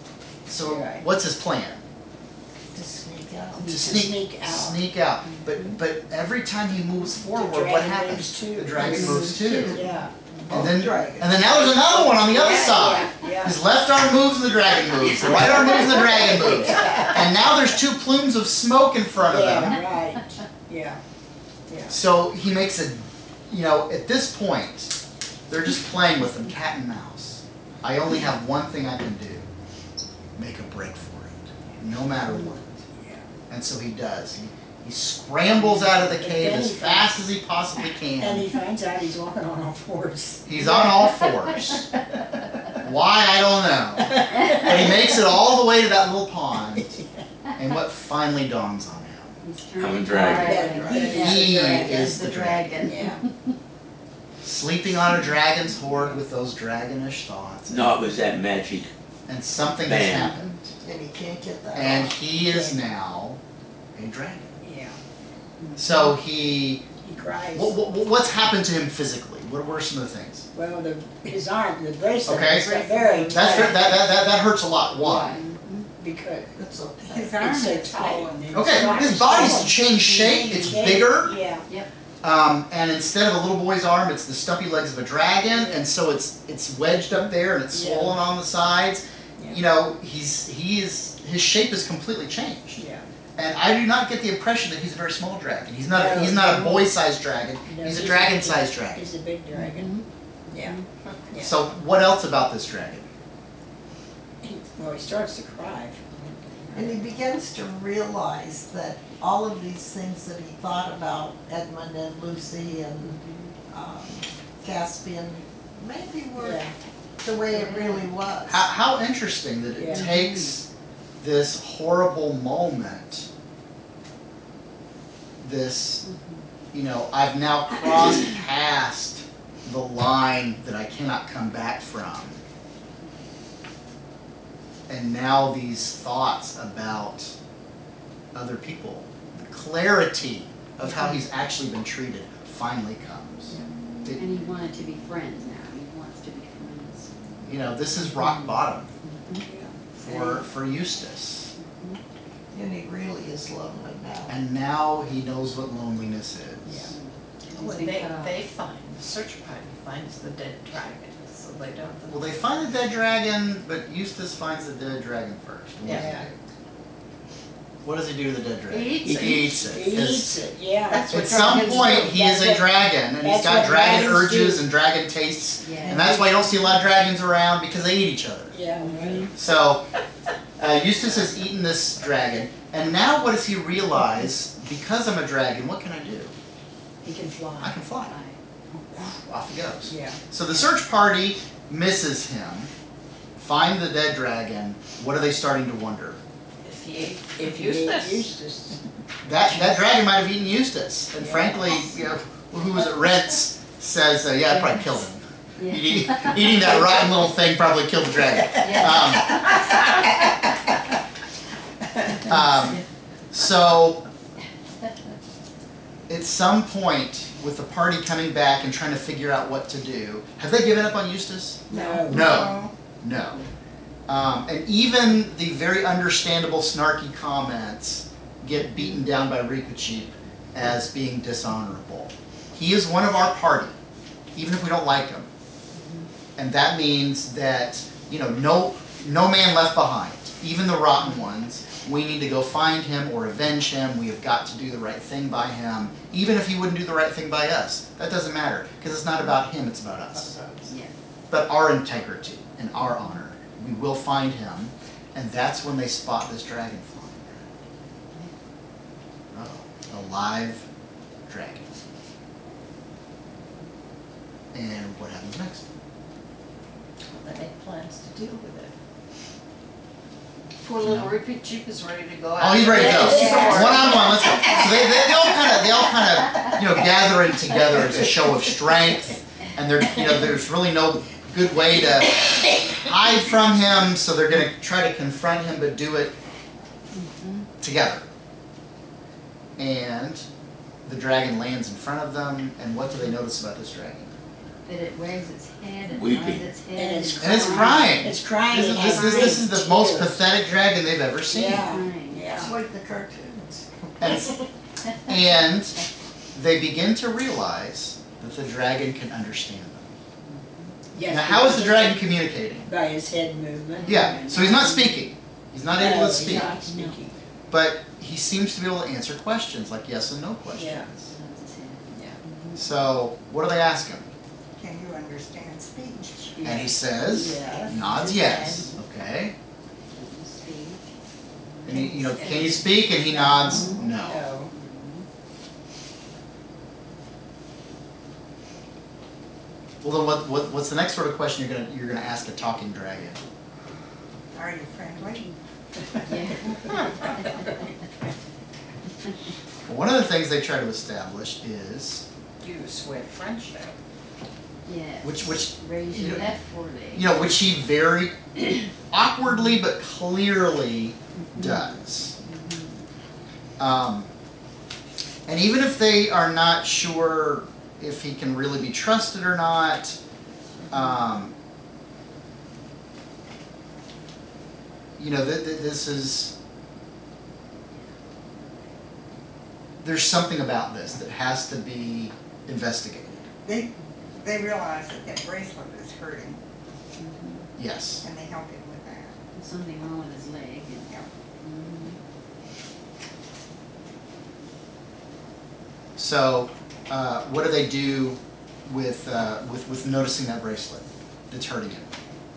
Speaker 1: So
Speaker 3: Right.
Speaker 1: what's his plan?
Speaker 4: To sneak out.
Speaker 1: To
Speaker 3: To
Speaker 1: sneak,
Speaker 3: sneak out.
Speaker 1: Sneak out. But but every time he moves forward, what
Speaker 3: dragon
Speaker 1: happens?
Speaker 3: moves too.
Speaker 1: The dragon
Speaker 3: Moves
Speaker 1: moves too.
Speaker 3: Yeah.
Speaker 1: And then
Speaker 4: Dragon.
Speaker 1: and then now there's another one on the other
Speaker 3: Yeah,
Speaker 1: side.
Speaker 3: yeah, yeah.
Speaker 1: His left arm moves and the dragon moves. The right arm moves and the dragon moves. And now there's two plumes of smoke in front of
Speaker 3: Yeah,
Speaker 1: them.
Speaker 3: right. Yeah. Yeah.
Speaker 1: So he makes a, you know, at this point, they're just playing with him, cat and mouse. I only have one thing I can do. Make a break for it, no matter what.
Speaker 3: Yeah.
Speaker 1: And so he does. He, he scrambles out of the cave
Speaker 3: Then
Speaker 1: as
Speaker 3: he
Speaker 1: fast as he possibly
Speaker 3: And he
Speaker 1: can.
Speaker 3: finds out he's walking on all fours.
Speaker 1: He's on all fours. Why, I don't know. But he makes it all the way to that little pond. And what finally dawns on him?
Speaker 6: I'm a dragon.
Speaker 3: That-
Speaker 1: He
Speaker 3: that-
Speaker 1: is the dragon.
Speaker 3: Yeah.
Speaker 1: Sleeping on a dragon's hoard with those dragonish thoughts.
Speaker 6: No, it was that magic.
Speaker 1: And something has
Speaker 6: Bam.
Speaker 1: happened.
Speaker 4: And he can't get that
Speaker 1: And
Speaker 4: off.
Speaker 1: he is now a dragon.
Speaker 3: Yeah.
Speaker 1: So he,
Speaker 3: He cries.
Speaker 1: what, what, what's happened to him physically? What were some of the things?
Speaker 3: Well, the, his arm, the bracelet
Speaker 1: Okay.
Speaker 3: is very
Speaker 1: That's that,
Speaker 3: tight
Speaker 1: that, that, that hurts a lot. Why?
Speaker 3: because
Speaker 4: It's so
Speaker 5: His
Speaker 4: tight.
Speaker 5: arm
Speaker 3: it's so
Speaker 5: is
Speaker 3: tight.
Speaker 5: swollen.
Speaker 1: Okay, his body's changed shape. It's bigger.
Speaker 3: Yeah.
Speaker 1: Um, and instead of a little boy's arm, it's the stumpy legs of a dragon, and so it's it's wedged up there and it's
Speaker 3: Yeah.
Speaker 1: swollen on the sides.
Speaker 3: Yeah.
Speaker 1: You know, he's he is his shape is completely changed.
Speaker 3: Yeah.
Speaker 1: And I do not get the impression that he's a very small dragon. He's not a,
Speaker 3: No,
Speaker 1: he's not a
Speaker 3: no.
Speaker 1: boy-sized dragon.
Speaker 3: No,
Speaker 1: He's a
Speaker 3: he's
Speaker 1: dragon-sized dragon.
Speaker 3: He's a big dragon. Yeah. Yeah.
Speaker 1: So what else about this dragon?
Speaker 3: He, well, he starts to cry.
Speaker 4: And he begins to realize that all of these things that he thought about Edmund and Lucy and um, Caspian maybe were
Speaker 3: Yeah.
Speaker 4: the way it really was.
Speaker 1: How, how interesting that it
Speaker 3: Yeah.
Speaker 1: takes this horrible moment, this, you know, I've now crossed past the line that I cannot come back from. And now these thoughts about other people, the clarity of how he's actually been treated finally comes. It-
Speaker 7: And he wanted to be friends now. He wants to be friends.
Speaker 1: you know, this is rock bottom
Speaker 3: Yeah.
Speaker 1: for, for Eustace.
Speaker 4: And he really is lonely now.
Speaker 1: And now he knows what loneliness is.
Speaker 3: Yeah.
Speaker 2: When
Speaker 7: been
Speaker 2: they,
Speaker 7: cut off.
Speaker 2: they find, the search party finds the dead dragon, so they don't.
Speaker 1: Well, they find the dead dragon, but Eustace finds the dead dragon first. What does he
Speaker 3: Yeah.
Speaker 1: do? What does he do to the dead dragon?
Speaker 2: He eats it.
Speaker 1: He eats it.
Speaker 3: He
Speaker 1: 'Cause
Speaker 3: eats it, yeah.
Speaker 2: That's what
Speaker 1: At some
Speaker 2: dragons
Speaker 1: point,
Speaker 2: do.
Speaker 1: he is
Speaker 3: That's
Speaker 1: a
Speaker 3: what-
Speaker 1: dragon, and he's
Speaker 3: that's
Speaker 1: got
Speaker 3: what
Speaker 1: dragon
Speaker 3: dragons
Speaker 1: urges
Speaker 3: do.
Speaker 1: and dragon tastes,
Speaker 7: Yeah.
Speaker 1: and that's why you don't see a lot of dragons around, because they eat each other.
Speaker 3: Yeah, right.
Speaker 1: So, uh, Eustace has eaten this dragon, and now what does he realize? Because I'm a dragon, what can I do?
Speaker 3: He can
Speaker 1: I
Speaker 3: fly.
Speaker 1: can fly. Off he goes.
Speaker 3: Yeah.
Speaker 1: So the search party misses him, find the dead dragon. What are they starting to wonder?
Speaker 2: If he ate,
Speaker 3: If
Speaker 2: if
Speaker 3: he ate
Speaker 2: Eustace.
Speaker 3: Eustace.
Speaker 1: That that dragon might have eaten Eustace, and
Speaker 3: Yeah.
Speaker 1: frankly, you know, who was it? Rents says, uh, yeah, it probably killed him.
Speaker 7: Yeah.
Speaker 1: Eating, eating that rotten little thing probably killed the dragon. Um, um, so, at some point, with the party coming back and trying to figure out what to do, have they given up on Eustace?
Speaker 3: No.
Speaker 1: No. No. Um, and even the very understandable snarky comments get beaten down by Rikuchi as being dishonorable. He is one of our party, even if we don't like him. And that means that, you know, no, no man left behind, even the rotten ones. We need to go find him or avenge him. We have got to do the right thing by him, even if he wouldn't do the right thing by us. That doesn't matter, because it's not about him, it's about us.
Speaker 7: Yeah.
Speaker 1: But our integrity and our honor. we will find him, and that's when they spot this dragon flying. Uh-oh, a live dragon. And what happens next?
Speaker 2: They make plans to deal with it. Poor little Rippy Jeep is ready to go out.
Speaker 1: Oh, he's ready to go.
Speaker 2: Yeah.
Speaker 1: One on one, let's go. So they, they, they all kind of, they all kind of, you know, gathering together as a show of strength, and they're, you know, there's really no good way to hide from him, so they're going to try to confront him, but do it together. And the dragon lands in front of them, and what do they notice about this dragon?
Speaker 7: That it wags its head and
Speaker 6: Weeping.
Speaker 7: nods its head.
Speaker 3: And it's
Speaker 1: And it's crying.
Speaker 3: It's crying.
Speaker 1: This
Speaker 3: It
Speaker 1: is,
Speaker 3: has
Speaker 1: this, this, this is
Speaker 3: big
Speaker 1: the most
Speaker 3: tears.
Speaker 1: pathetic dragon they've ever seen.
Speaker 3: Yeah,
Speaker 7: crying.
Speaker 3: yeah.
Speaker 4: It's like the cartoons.
Speaker 1: And, and they begin to realize that the dragon can understand them.
Speaker 3: Yes,
Speaker 1: Now, how is the
Speaker 3: because
Speaker 1: dragon communicating?
Speaker 3: by his head movement.
Speaker 1: Yeah, so he's not speaking. He's not able
Speaker 3: No,
Speaker 1: to speak.
Speaker 3: He's not speaking.
Speaker 1: But he seems to be able to answer questions, like yes and no questions.
Speaker 3: Yeah.
Speaker 7: Nods its head.
Speaker 1: So, what do they ask him?
Speaker 5: Can you understand speech?
Speaker 1: And he says,
Speaker 3: Yes.
Speaker 1: nods yes. Okay.
Speaker 7: Doesn't speak.
Speaker 1: And he, you know, can you speak? And he nods no.
Speaker 3: No.
Speaker 1: Well, then what, what what's the next sort of question you're gonna you're gonna ask a talking dragon?
Speaker 5: Are you friendly?
Speaker 1: Well, one of the things they try to establish is,
Speaker 2: Use with friendship.
Speaker 7: Yes.
Speaker 1: which which
Speaker 7: Raise
Speaker 1: you
Speaker 7: your
Speaker 1: know,
Speaker 7: left foreleg.
Speaker 1: you know, which he very awkwardly but clearly does. Um, and even if they are not sure if he can really be trusted or not, um, you know, th- th- this is, there's something about this that has to be investigated.
Speaker 5: They, they realize that that bracelet is hurting
Speaker 1: Yes.
Speaker 7: Mm-hmm.
Speaker 5: and they help him with that.
Speaker 7: There's something wrong with his leg. And,
Speaker 5: Yeah.
Speaker 7: Mhm.
Speaker 1: So, uh, what do they do with, uh, with with noticing that bracelet that's hurting him?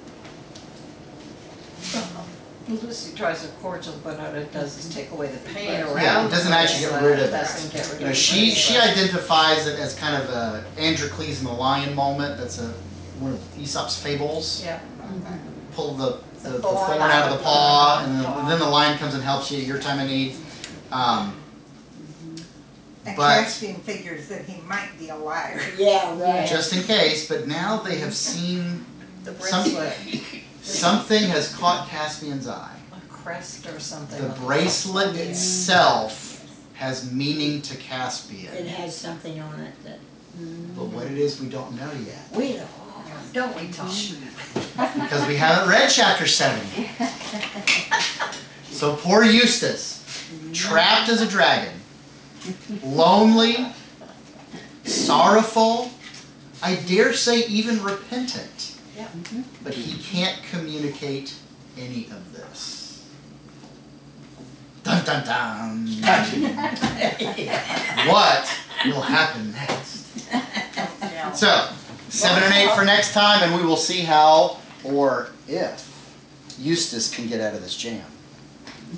Speaker 2: Lucy tries a cordial, but what it does is take away the pain around.
Speaker 1: Yeah, it doesn't actually get rid of it.
Speaker 2: Doesn't get rid of
Speaker 1: You know,
Speaker 2: it.
Speaker 1: she she identifies it as kind of a Androcles and the lion moment. That's a one of Aesop's fables.
Speaker 2: Yeah.
Speaker 1: Pull the, the, the
Speaker 2: The
Speaker 1: thorn
Speaker 2: thorn
Speaker 1: out of the paw, and then, then the lion comes and helps you at your time of need. Um,
Speaker 5: And
Speaker 1: But-
Speaker 5: Caspian figures that he might be a liar.
Speaker 3: Yeah, right.
Speaker 1: just in case, but now they have seen
Speaker 2: The
Speaker 1: some,
Speaker 2: bracelet,
Speaker 1: something has caught Caspian's eye.
Speaker 2: a crest or something.
Speaker 1: The bracelet itself has meaning to Caspian,
Speaker 3: It has something on it that
Speaker 1: but what it is we don't know yet.
Speaker 3: we don't.
Speaker 2: Don't we, Tom?
Speaker 1: Because we haven't read chapter seven yet. So poor Eustace, trapped as a dragon, lonely, sorrowful, I dare say even repentant.
Speaker 2: Yeah.
Speaker 1: But he can't communicate any of this. Dun dun dun. What will happen next?
Speaker 2: Yeah.
Speaker 1: So, seven and eight for next time, and we will see how or if Eustace can get out of this jam.